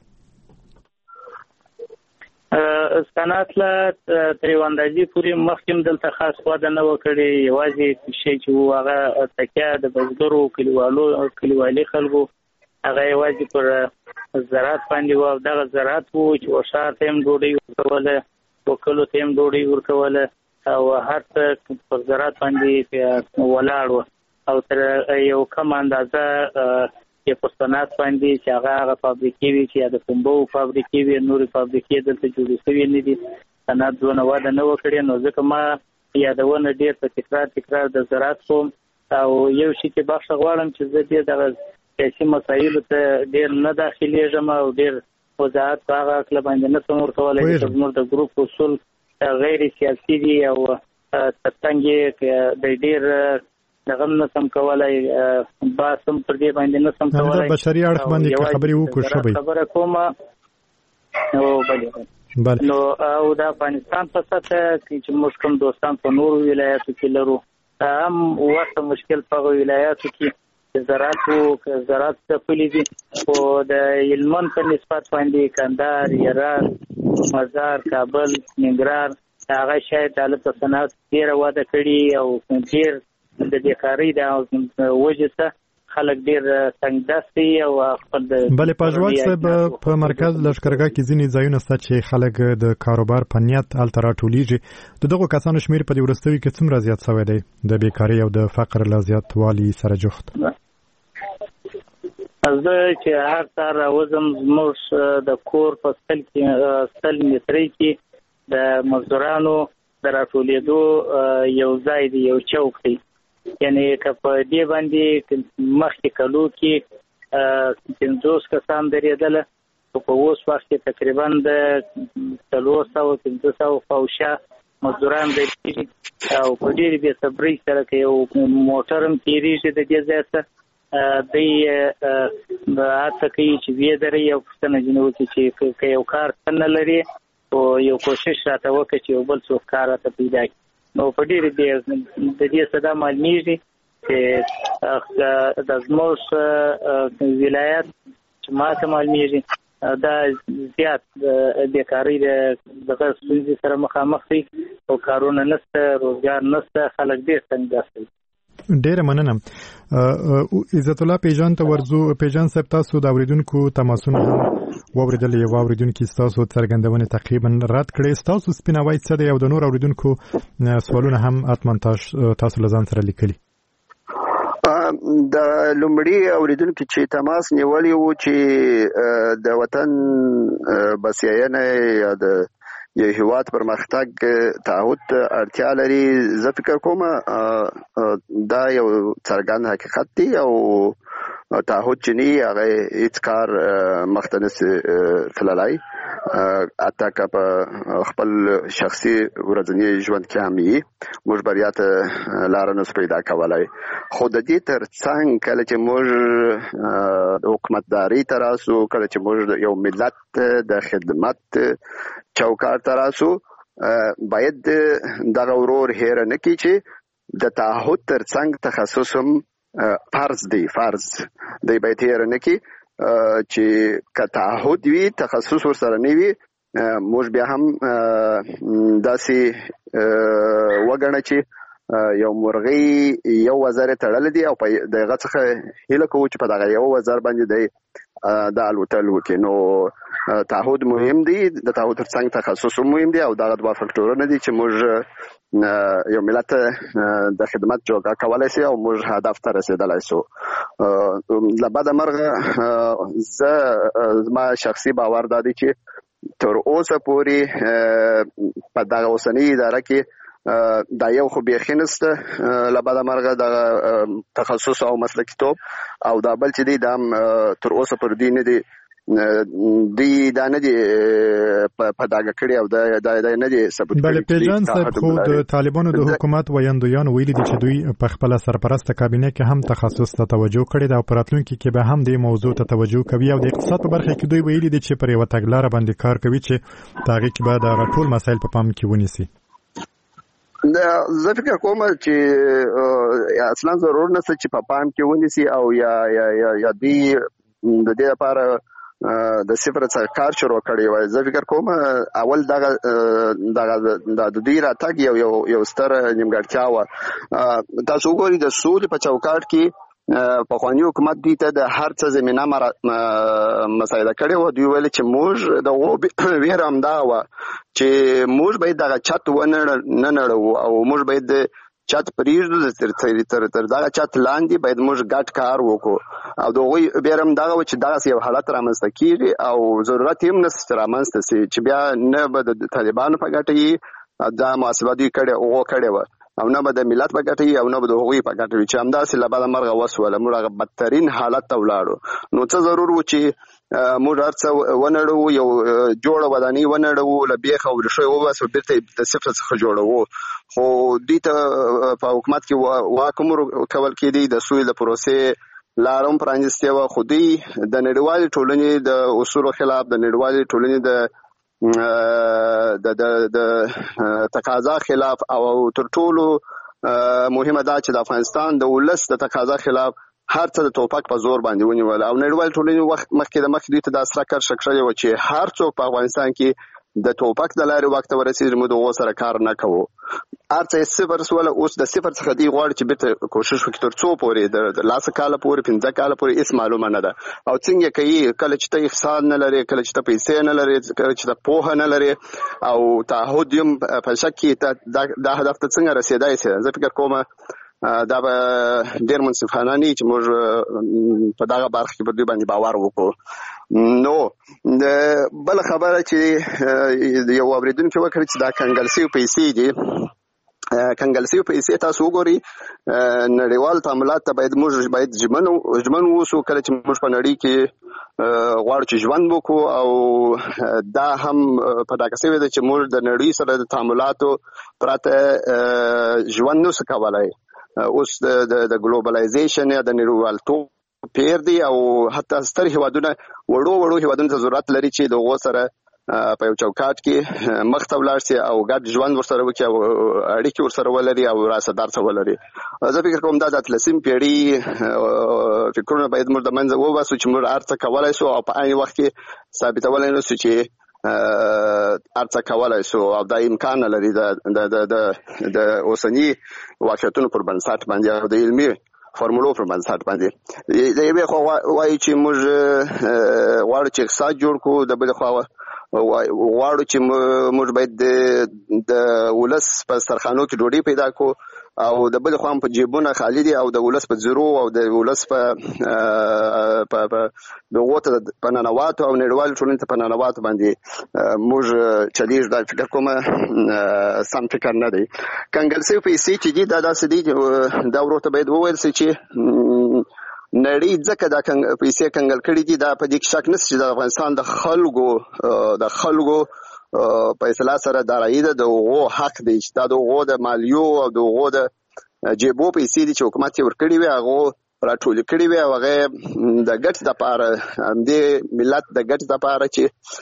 صنعت له تر یو اندازې پورې مخکې هم دلته خاص وده نه وه کړې. یوازې شی چې و هغه تکیه د بزګرو کلیوالي خلکو هغه یوازې پر زراعت باندې و او دغه زراعت و چې ښار ته هم ډوډۍ ورکوله وکلو ته هم ډوډۍ ورکوله او هر څه پر زراعت باندې ولاړ و او تر یو کم اندازه چې په صنعت باندې چې هغه فابریکې وي چې یا د پنبو فابریکې وي نورې فابریکې دلته جوړې شوي نه دي. صنعت دونه وده نه وکړې نو ځکه ما یادونه ډېر په تکرار د زراعت کوم او یو شي کې بخښه غواړم چې زه دې دغه سیاسي مسایلو ته ډېر نه داخلېږم او ډېر وضاحت په هغه هکله باندې نه شم ورکولی چې زموږ د ګروپ اصول غیر سیاسي دي او ترڅنګ یې د ډېر دغه نه سم کولای بحث هم پر دې باندې نه سم کولای. د بشري اړخ باندې خبرې وکړو شوی خبره کوم نو بله نو او د افغانستان په سطح کې چې موږ کوم دوستان په نورو ولایاتو کې لرو هم ورته مشکل په ولایاتو کې زراعت ځپلي دي خو د هلمند په نسبت باندې کندهار یرغل مزار کابل ننګرهار هغه شاید هلته صنعت ډېره وده کړي او ډېر د بیکارۍ د وجې څخه خلک ډېر تنګدستي او خپل بلې پژواک صاحب په مرکز لښکرګاه کې ځینې ځایونه شته چې خلک د کاروبار په نیت هلته راټولیږي. د دغو کسانو شمېر په دې وروستیو کې څومره زیات شوی دی د بیکارۍ او د فقر له زیاتوالي سره جفت؟ زه چې هر سهار راوځم زموږ د کور په سل مترۍ کې د مزدورانو د راټولېدو یو ځای دی یو چوک دی یعنی که په دې باندې مخکې کلو کې 50 کسان درېدله خو په اوس وخت کې تقریبا د 400-500 فوشه مزدوران درېږي او په ډېرې بې صبرۍ سره که یو موټر هم تېرېږي د دې ځای څخه دوی هڅه کوي چې ویې درئ او پوښتنه ځینې وکړي چې که یو کار څه نه لري خو یو کوشش راته وکړي چې یو بل څوک کار راته پیدا کړي. نو په ډېرې د دې څه دا معلومېږي چې د زموږ ولایت چې ما ته معلومېږي دا زیات بیکارۍ دغه ستونزې سره مخامخ دي او کارونه نشته، روزګار نشته، خلک ډېر تنګ دي. ډیره مننه. عزت الله پیجان ته ورزو. پیجان صاحب، تاسو د اوریدونکو تماسونه هم واوریدل، یو اوریدونکو تاسو څرګندونه تقریبا رد کړې. تاسو سپیناوي څه دی او د نور اوریدونکو سوالونه هم اتمن تاسو لزان سره لیکلي. د لومړي اوریدونکو چې تماس نیولې وو چې د وطن بسیاینه یا د یو هیواد پرمختګ تعهد اړتیا لري، زه فکر کوم دا یو څرګند حقیقت دی او تعهد چې نه هغه هیڅ کار مخته نشي تللی، حتی که په خپل شخصي ورځني ژوند کې هم یې موږ بریا ته لاره نشو پیدا کولای. خو د دې ترڅنګ کله چې موږ حکومتداري ته راسو، کله چې موږ یو ملت د خدمت چوکاټ ته راسو، باید دغه ورور هیر نه کړي چې د تعهد ترڅنګ تخصص هم فرض دی باید هیر نه کړي چې که تعهد وي تخصص ورسره نه وي، موږ بیا هم داسې وګڼه چې یو مرغۍ یو وزر تړل دي او په دغه څخه هیله کوو چې په دغه یو وزر باندې دی د الوتل وکړي. نو تعهد مهم دی، د تعهد ترڅنګ تخصص مهم دی او دغه دوه فکټورونه دي چې موږ یو ملت د خدمت جوړه کولای شي او موږ هدف ته رسیدلای شو. لبد مرغه زما شخصي باور دی چې تر اوسه پورې په دغه اوسنۍ اداره کې دا یو خو بیخي نسته لبد مرغه د تخصص او مسلکیتوب، او دا بل چې دی دا تر اوسه پر دی نه دی دا نه دی په داګه کړی او دا نه دی ثبوت کړی. بل پیجان صاحب، خو د طالبانو د حکومت ویاندویان ویلي دي چې دوی په خپل سرپرسته کابینه کې هم تخصص ته توجه کړې ده او په راتلونکي کې به هم دې موضوع ته توجه کوي، او د اقتصاد په برخه کې دوی ویلي دي چې پر یو تګلارې باندې کار کوي چې تاریخ به د ټول مسایل په پام کې ونیسي. زه فکر کوم چې اصلا ضرور نشته چې په پام کې ونیسي او یا دې د دې لپاره د صفر څخه کار شروع کړی وای. زه فکر کوم اول دغه د دوی راتګ یو ستر نیمګړتیا و. تاسو وګورئ د سولې په چوکاټ کې پخوانی حکومت دوی ته د هر څه زمینه مساعده کړې و. دوی ویل چې موږ د ویر همدا و چې موږ باید دغه چت نه نړوو او موږ باید چت پریږدو، تر دغه چت لاندې باید موږ ګډ کار وکړو او د هغوی بیا هم دغه و چې دغسې یو حالت رامنځته کېږي او ضرورت یې هم نشته رامنځته سي چې بیا نه به د طالبانو په ګټه یي دا محاسبه دوی کړې وه او نه به د ملت په ګټه او نه به د هغوی په ګټه وي چې همداسې له بده مرغه وسوله. موږ هغه بدترین حالت ته ولاړو. نو څه ضرور و چې موږ هر څه ونړوو، یو جوړه ودانۍ ونړوو، له بیخه او ریښو یې وباسو، بیرته یې د صفر څخه جوړوو. خو دوی ته په حکومت کې واک هم ورکول کېدی، د سولې د پروسې لاره هم پرانیستې وه، خو دوی د نړیوالې ټولنې د اصولو خلاف، د نړیوالې ټولنې د تقاضا خلاف او تر ټولو مهمه دا چې د افغانستان د ولس د تقاضا خلاف هر څه د توپک په زور باندې ونیول او نړیوال ټولنې وخت مخکې دوی ته دا سره کار شکړی و چې هر څوک په افغانستان کې د توپک د لارې وخت ورسېږي موږ دغو سره کار نه کوو. هر څه صفر سوله. اوس د صفر څخه دی غواړي چې بیرته کوشش وکړي تر څو پورې د 10 کاله پورې 15 کاله پورې هیڅ معلومه نه ده او څنګه کوي کله چې ته اقتصاد نه لري، کله چې ته پیسې نه لري، کله چې ته پوهه نه لري او تعهد یم په شک کې دا هدف ته څنګه رسیدای شي. زه فکر کوم دا به ډېر منصفانه نه چې موږ په دغه برخه کې پر دوی باندې باور وکړو. نو بل خبره چې یو اوریدونکي وکړي چې دا کنګل شوي پیسې دي، کنګل شوي پیسې تاسو وګورئ نړیوال تعاملات ته باید ژمن اوسو کله چې موږ په نړۍ کې غواړو چې ژوند وکړو او دا هم په ډاګه شوې ده چې موږ د نړۍ سره د تعاملاتو پرته ژوند نشو کولی. اوس د ګلوبلایزیشن یا د نړیوالتوب پیر دی او حتی ستر هیوادونه وړو هیوادونو ته ضرورت لري چې د هغو سره په یو چوکاټ کې مخ ته ولاړ شي او ګډ ژوند ورسره وکړي او اړیکې ورسره ولري او راسدار څه ولري. زه فکر کوم دا د 13 پیړۍ فکرونه باید موږ د منځه وباسو چې موږ هر څه کولی شو او په عین وخت کې ثابتولی نه شو چې ارڅ کولای شو او دا امکان لري د اوسنی واقعیتونو پر بنسټ باندې او د علمي فارمولو پر بنسټ باندې د یوې خوا وایي چې موږ غواړو چې اقتصاد جوړ کړو، د بل خوا غواړو چې موږ باید د ولس په سرخانو کې ډوډۍ پیدا کړو او د بل خوا په جیبونه خالی دي او د ولس په زیرو او د ولس په دغه په ننواتو او نړیوال ټولنې ته په ننواتو باندې موږ چلیږو. دا فکر کوم سم فکر نه دی. کنګل سوي پیسې چې دي دا داسې دي دا ورته باید وویل شي چې نړۍ ځکه دا پیسې کنګل کړي دي، دا په دې کې شک نشته چې د افغانستان د خلکو په اصطلاح سره دا رایې د هغو حق دی چې دا د هغو د مالیو او د هغو د جیبو پیسې دي چې حکومت یې ورکړي وي، هغو راټولې کړي وي او هغه د ګټې دپاره همدې ملت د ګټې دپاره چې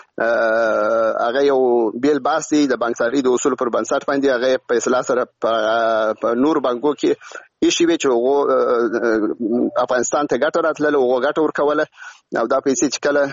هغه یو بیل بحث دی د بانکدارۍ د اصولو پر بنسټ باندې هغه په اصطلاح سره په نور بانکو کې ایشي وي چې هغو افغانستان ته ګټه راتلله، هغو ګټه ورکوله او دا پیسې چې کله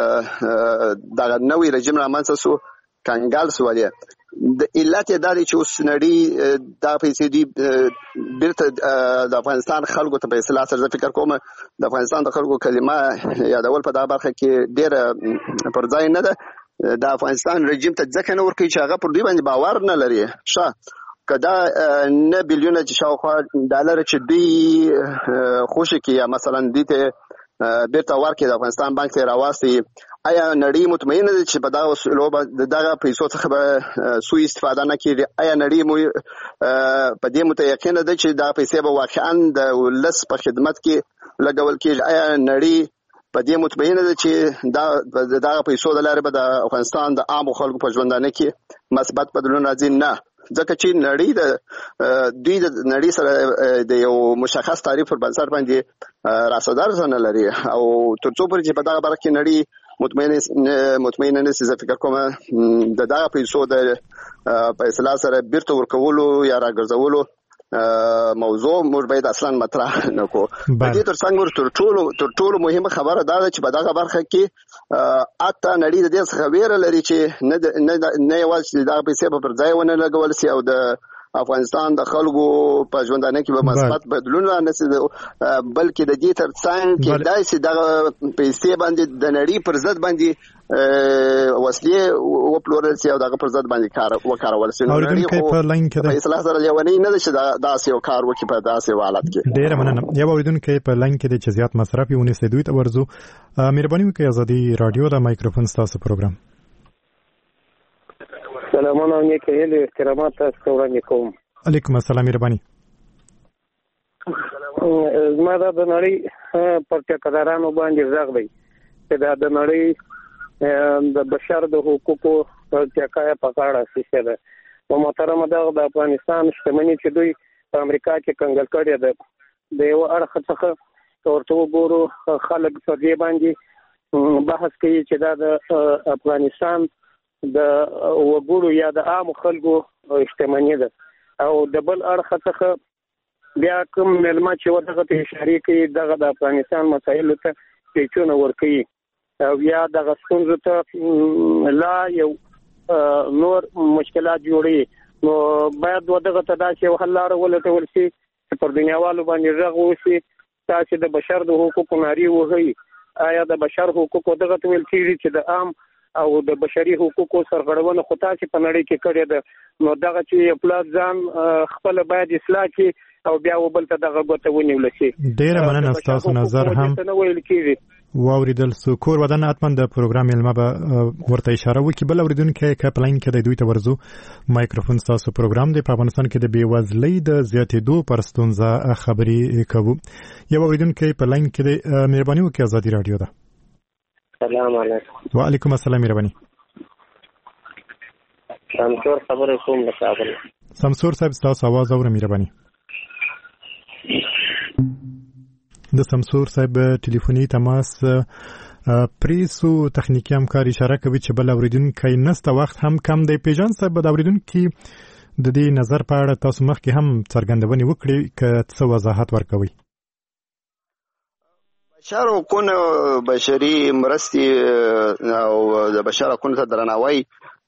دغه نوی رژیم رامنځته سو کنګال سولې د علت دا دی چې اوس نړۍ دا پیسې دي بیرته د افغانستان خلکو ته په اصطلاح سره فکر کوم د افغانستان د خلکو کلمه یادول په دا برخه کې ډېره پر ځای نه ده. د افغانستان رژیم ته ځکه نه ورکوي چې هغه پر دوی باندې باور نه لري. که دا 9 بلیونه چې شاوخوا ډالر چې دوی خوشي کې یا مثلا دوی ته بیرته ورکړي د افغانستان بانک ته راواستي، آیا نړۍ مطمئنه ده چې په دغه پیسو څخه به سوء استفاده نه کیږي؟ آیا نړۍ په دې متيقنه ده چې دا پیسې به واقعا د ولس په خدمت کې لګول کیږي؟ آیا نړۍ په دې مطمئنه ده چې دغه پیسو د لارې به د افغانستان د عامو خلکو په ژوندانه کې مثبت بدلون راځي؟ نه، ځکه چې نړۍ دوی د نړۍ سره د یو مشخص تعریف پر بنسټ باندې راسدار نه لري او تر څو پورې چې په دغه برخه کې نړۍ مطمئنه نشي، زه فکر کوم د دغه پیسو د په اصطلاح سره بیرته ورکولو یا راګرځولو موضوع موږ باید اصلا مطرح نه کو. په دې ترڅنګ تر ټولو مهمه خبره دا ده چې په دغه برخه کې اته نړۍ د دې څخه ویره لري چې نه یوازې دغه پیسې په پر ځای ونه لګول شي او د افغانستان د خلکو په ژوندانه کې به مثبت بدلون رانسي، بلکې د دې ترڅنګ کې داسې دغه پیسې باندې د نړۍ پر ضد باندې وسلې وپلورل شي او دغه پر ضد باندې وکارول شي. نړۍ خو په اصطلاح سره لیونی نه ده چې داسې یو کار وکړي په داسې حالت کې. ډېره مننه. یو اوریدونکی په لاین کې دی چې زیات مصرف یې ونیسي، دوی ته ورځو. مهرباني وکړئ، ازادي راډیو د مایکروفون ستاسو پروګرام. سلامونه نیکهیل احترامات تاسو وړاندې کوم. علیکم السلام. مهرباني. زما دا د نړۍ پر ټاکدارانو باندې ځغ دی چې دا د نړۍ د بشر د حقوقو ټاکای په اړه څه ده. او محترمه دا د افغانستان شتمنۍ چې دوی په امریکا کې کنګل کړې ده د یو اړخ څخه ورته وګورو خلک په دې باندې بحث کوي چې دا د افغانستان د وګړو یا د عام خلکو شتمنۍ ده او د بل اړخ څخه بیا کوم ملما چې ودغه ته اشاره کوي دغه د افغانستان مسایلو ته پیچونه ورکوي او یا دغه څنګه ته لا یو نور مشکلات جوړي، نو باید ودغه ته داسې یو حل لاره ولټول شي چې پر دنیاوالو باندې غږ وشي تاسو د بشر د حقوقو ناری وهي. آیا د بشر حقوقو دغه ته ویل کېږي چې د عام او د بشري حقوقو سرغړونه خو تاسو په نړۍ کې کړې ده، نو دغه چې خپل ځان خپل باید اصلاح کړي او بیا وبل ته دغه غوته ونیول شي. ډېره مننه. تاسو نظر هم واوریدل سو. کور ودان اتمن د پروګرام علمه به ورته اشاره وکړي. بل اوریدونکو کپلاین کې د دوی ته ورزو. مایکروفون تاسو پروګرام دی. په افغانستان کې د بیوزلۍ د زیاتېدو پر ستونزه خبرې کوو. یو اوریدونکو په لاین کې د مهرباني وکړئ، ازادي راډیو ده. السلام علیکم. وعلیکم السلام. مهرباني. شمسور خبرې کوم د کابل. شمسور صاحب تاسو आवाज اورئ. مهرباني. د شمسور صاحب ټلیفوني تماس پریسو تخنیکی همکار اشاره کوي چې بل اوریدونکو نسته، وخت هم کم دی. پیژان صاحب د اوریدونکو د دې نظر په اړه تاسو مخکې هم څرګندونې وکړي که څه وضاحت ورکوي؟ بشر حقوقو بشري مرستي او د بشر حقوقو ته درناوی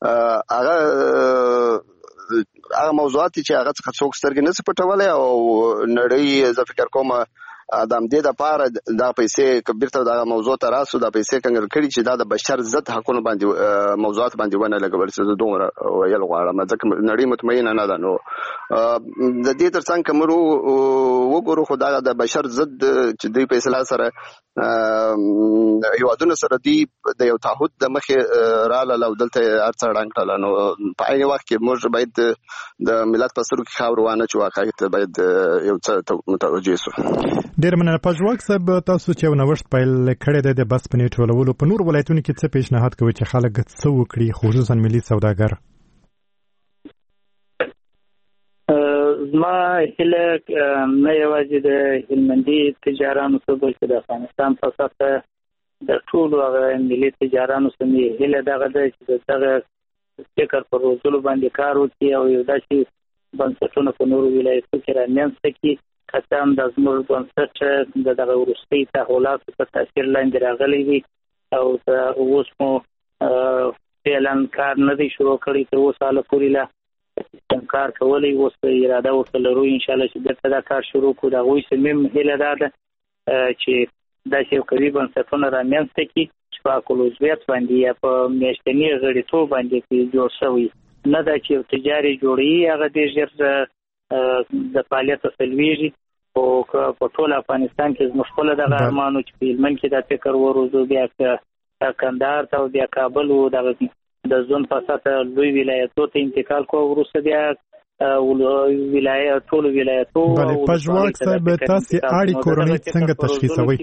هغه موضوعات چې هغه څخه څوک سترګې نه پټولای او نړۍ زه فکر کوم د دې لپاره دا پیسې کبیرته دا موضوع ته راسو دا پیسې څنګه کړی چې دا د بشر ضد حقوقو باندې موضوعات باندې ونه لګول چې دومره ویل غواړم ځکه نړۍ مطمئنه نه ده نو د دې ترڅنګ کومو وګورو خو دا د بشر ضد چې دوی په اصطلاح سره هیوادونو سره دی د یو تعهد د مخې رااله او دلته ارڅ رنګ کړل نو په عین وخت کې موږ باید د ملت په سترګو کې خاور وانه چې واقعیت باید یو څه متوجه شو. ډیر مننه پژواک صاحب تاسو چې نوښت پیل کړی دی د بس په نیټولولو په نور ولایتونو کې څه پیشنهاد کوي چې خلک څه وکړي خصوصا ملي سوداګر؟ زما هیله نه یوازې د هلمندي تجارانو څخه بلکې د افغانستان په سطحه د ټولو هغه ملي تجارانو سره هیله دغه ده چې دغه فکر پر روزلو باندې کار وکړي او یو داسې بنسټونه په نورو ولایتونو کې رامنځته کړي قسم د زموږ بنسټ دغه وروستي تحولاتو په تاثیر لاندې راغلی وي او اوس مو فعلا کار نه دی شروع کړی تر اوسه حاله پورې لا کار کولی اوس اراده ورته لرو ان شاء الله چې بیرته دا کار شروع کړو د هغوی صمیم هیله دا ده چې داسې یو قوي بنسټونه رامنځته کړي چې په عضویت باندې یا په میاشتني غړیتوب باندې جوړ شوي نه دا چې یو تجاري جوړوي هغه ډېر ژر د فعالیت سلویږي او په ټول افغانستان کې زموږ خپل د ارمانو چې په هلمند کې دا فکر وروزو بیا کندهار ته او بیا کابل او د زون په سطح لوی ولایتونو ته انتقال کوو وروسته بیا ټول ولایتونو پژواک صاحب تاسو اړي کورنۍ څنګه تشخیصوي؟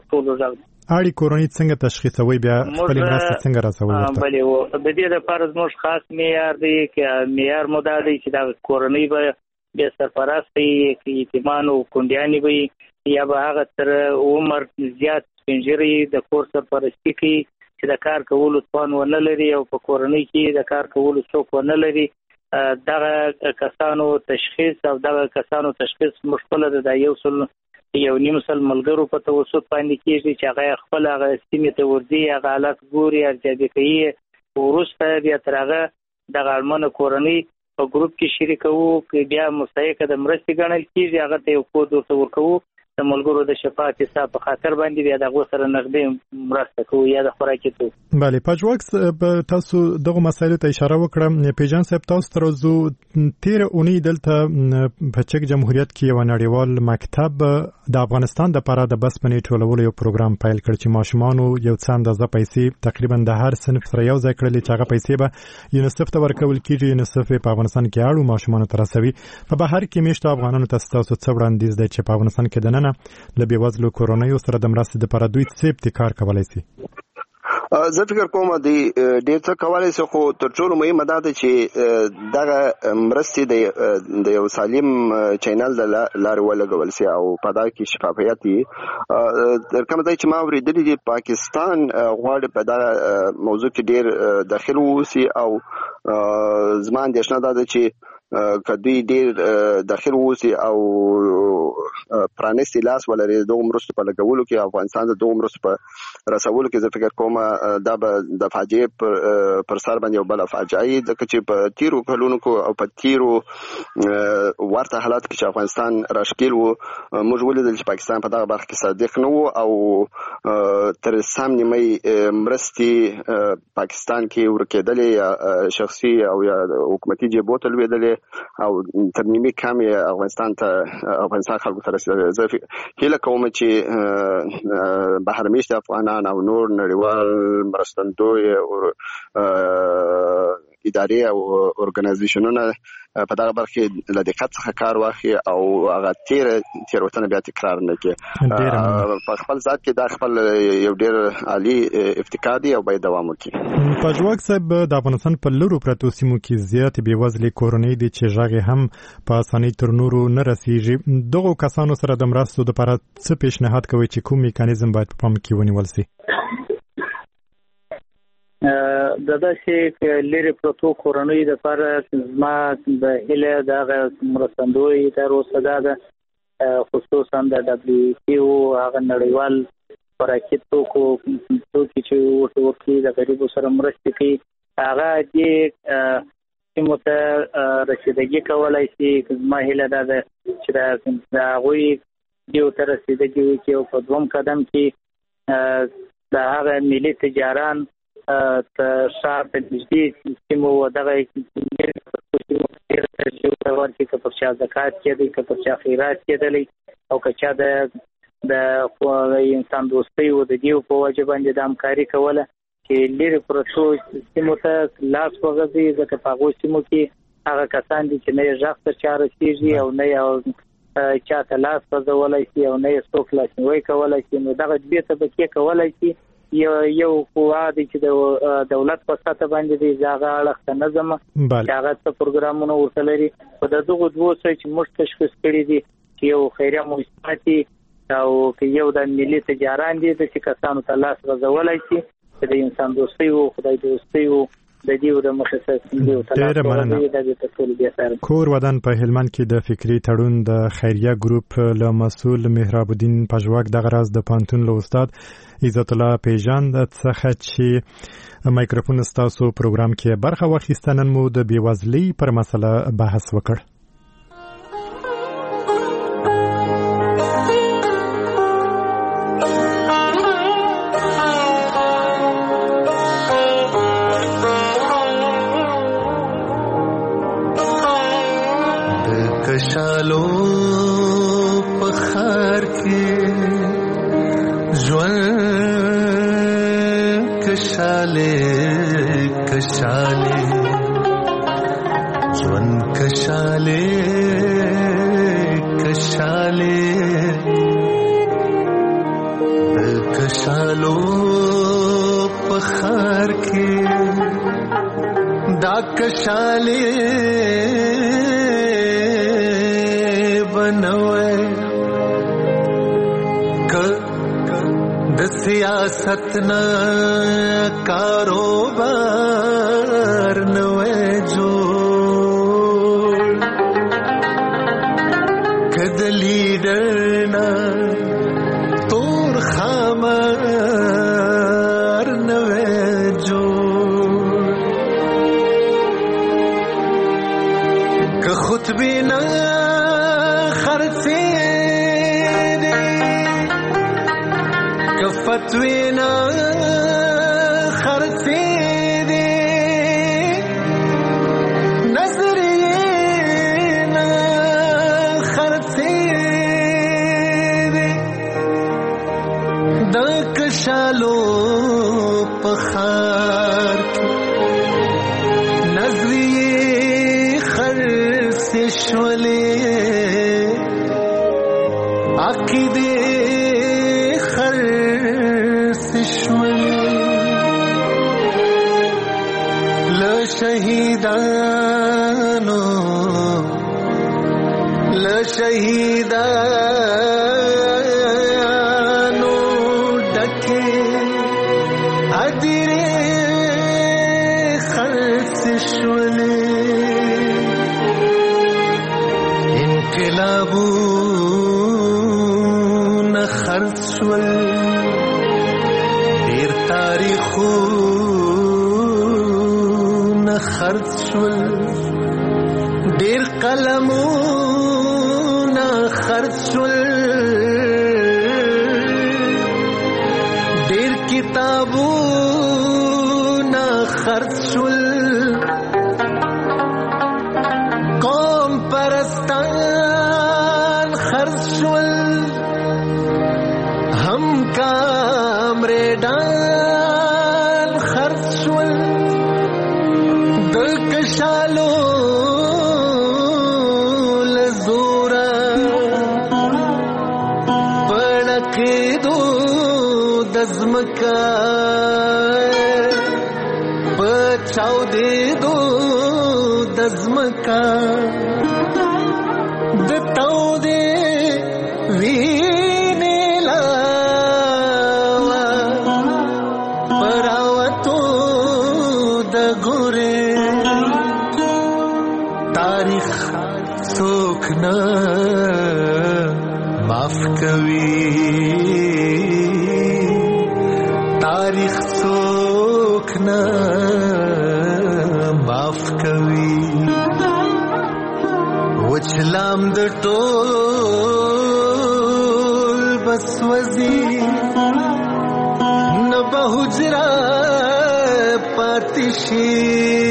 اړي کورنۍ څنګه تشخیصوي بیا خپل مرسته څنګه راسوي؟ بلې د دې لپاره زموږ خاص معیار دی چې معیار مو دا دی چې دا کورنۍ به بیا سرپرستی یتیمان او کونډیانې وي یا به هغه تر عمر زیات سپینږیري د کور سرپرستي کوي چې د کار کولو توان ونه لري او په کورنۍ کې د کار کولو څوک ونه لري دغه کسانو تشخیص او دغه کسانو تشخیص مشکل ده د یو نیم سل ملګرو په توسط باندې کېږي چې هغه خپل هغه سیمې ته ورځي هغه حالت ګوري ارزیابي کوي وروسته بیا تر هغه دغه اړمنه کورنۍ په ګروپ کې شریکوو بیا مستحقه د مرستې ګڼل کېږي هغه ته یو کود ورته ورکوو د ملګرو د شفاعت حساب په خاطر باندې بیا دغه سره نغدي مرسته کوو یا د خوراکي تو. بله پژواک تاسو دغه مسایلو ته اشاره وکړه پیجان صاحب تاسو تر اوسه 13 اونۍ دلته په چک جمهوریت کې یو نړیوال مکتب د افغانستان لپاره د بس پنې ټولولو یو پروګرام پیل کړ چې ماشومانو یو څه اندازه پیسې تقریبا د هر صنف سره یو ځای کړل چې هغه پیسې به یونیسف ته ورکول کیږي یونیسف په افغانستان کې اړو ماشومانو ته رسوي په بهر کې میشته افغانانو ته تاسو څه وړاندیز دی چې په افغانستان کې دننه ل بیوزلو کورونیو سره د مرستې لپاره دوی څه ابتکار کولای شي؟ زه فکر کوم د ډېر څه کولای شي خو تر ټولو مهمه دا ده چې دغه مرستې د یو سالم چینل د لارې ولګول شي او په دا کې شفافیت وي تر کومه ځای چې ما اورېدلي دي پاکستان غواړي په دا موضوع کې ډېر داخل ووسي او زما اندېښنه دا ده چې کدی ډیر داخل ووسی او پرانیستی لاس ولري دغه مرستو په لګولو کې افغانستان د دغه مرستو په رسولو کې زه فکر کوم دا به د فاجعه پر سر باندې یو بل فاجعه د چې په تیرو کلونو او په تیرو ورته حالات کې چې افغانستان راشکیل وو موږ ولیدل چې پاکستان په دغه برخه کې صادق نه وو او تر سم نیمه مرستي پاکستان کې ورکېدلې شخصي او یا حکومتي جیبو ته لوېدلې او تر نیمه کم افغانستان خلکو ته رسیدل. زه هیله کوم چې بهر میشته افغانان او نور نړیوال مرستندوی ادارې او اورګنایزیشنونه په دغه برخه له دقت څخه کار واخلي او هغه تیروتنه بیا تکرار نه کړي. په خپل ذات کې دا خپل یو ډېر عالی ابتکار دی او باید دوام وکړي. پژواک صاحب د افغانستان په لورو پرتو سیمو کې زیات بیوزلې کورنۍ دي چې ژغې هم په اسانۍ تر نورو نه رسیږي. دغه کسانو سره د مرستو لپاره څه پیشنهاد کوي چې کوم میکانیزم باید په پام کې ونیول شي؟ د داسې لرې پرتو کورنیو لپاره زما د هیله دغه مرستندوی تر اوسه دا ده خصوصا د WTO هغه نړیوال خوراکي توکي چې ورته ورکوي د غریبو سره مرستې کوي هغه دې سیمو ته رسیدګي کولی شي. زما هیله دا ده چې د هغوی دېو ته رسیدګي وکړي او په دوم قدم کې د هغه ملي تجاران ښار ته نږدې سیمو دغه ورکړي که پر چا زکات کېدی که پر چا خیرات کېدلی او که چا د انسان دوستۍ و د دیو په وجه باندې د همکاري کوله چې لرې پرتو سیمو ته لاس وغځوي ځکه په هغو سیمو کې هغه کسان دي چې نه یې غږ تر چا رسېږي او نه یې چا ته لاس غځولی شي او نه یې څوک لاسنیوی کولی شي. نو دغه دوې طبقې کولی شي یو قوه دی چې د دولت په سطح باندې دی هغه اړخ ته نه ځم چې هغه څه پروګرامونه ورته لري. په د دغو دوو څه چې موږ تشخیص کړي دي چې یو خیریه مؤسسات دي او که یو د ملي تجاران دي چې کسانو ته لاس غځولی شي چې د انسان دوستۍ و خدای دوستۍ و د دې د مخصص کور ودان په هلمند کې د فکری تړون د خیریه ګروپ له مسؤل مهراب الدین پژواک د غراز د پانتون له استاد عزت الله پیژاند څخه چې مایکروفون ستاسو پروګرام کې برخه واخیستنن مو د بیوزلی پر مسله بحث وکړ. کشالو پخار کې ژوند کشاله کشاله ژوند کشاله کشاله کشالو پخار کې دا کشاله د سیاست نه کاروبار نوې جوړ کد لیډر نه تور خامار نوې جوړ که خطبه نه فتوینا خرڅې دي نظریه نه خرڅې دي د کشالو په خار نظریه خرڅې شولې عقیده شهیدانو ډکه ادیره خرڅ شولې انقلابونه خرڅ شول ډېر تاریخونه خرڅ شول ډېر قلمونه خرڅ شول ډېر کتابونه خرڅ شول قوم پرستان خرڅ شول هم کامریدان خرڅ شول د کشالو دزمکا بچاو دے دو دزمکا دتاو دے وینے لاوا پراوتو دگورے تاریخ سوکنا معاف کوي څوک نه معاف کوي وچلام د ټول بس وزي نه به حجره پاتې شي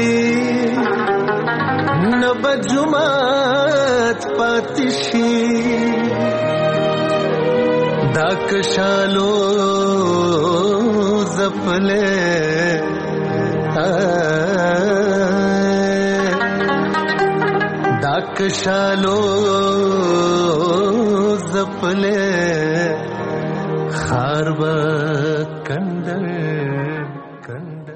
نه به جومات پاتې شي دا کشالو زپلې دا کشالو زپلې خار به کندل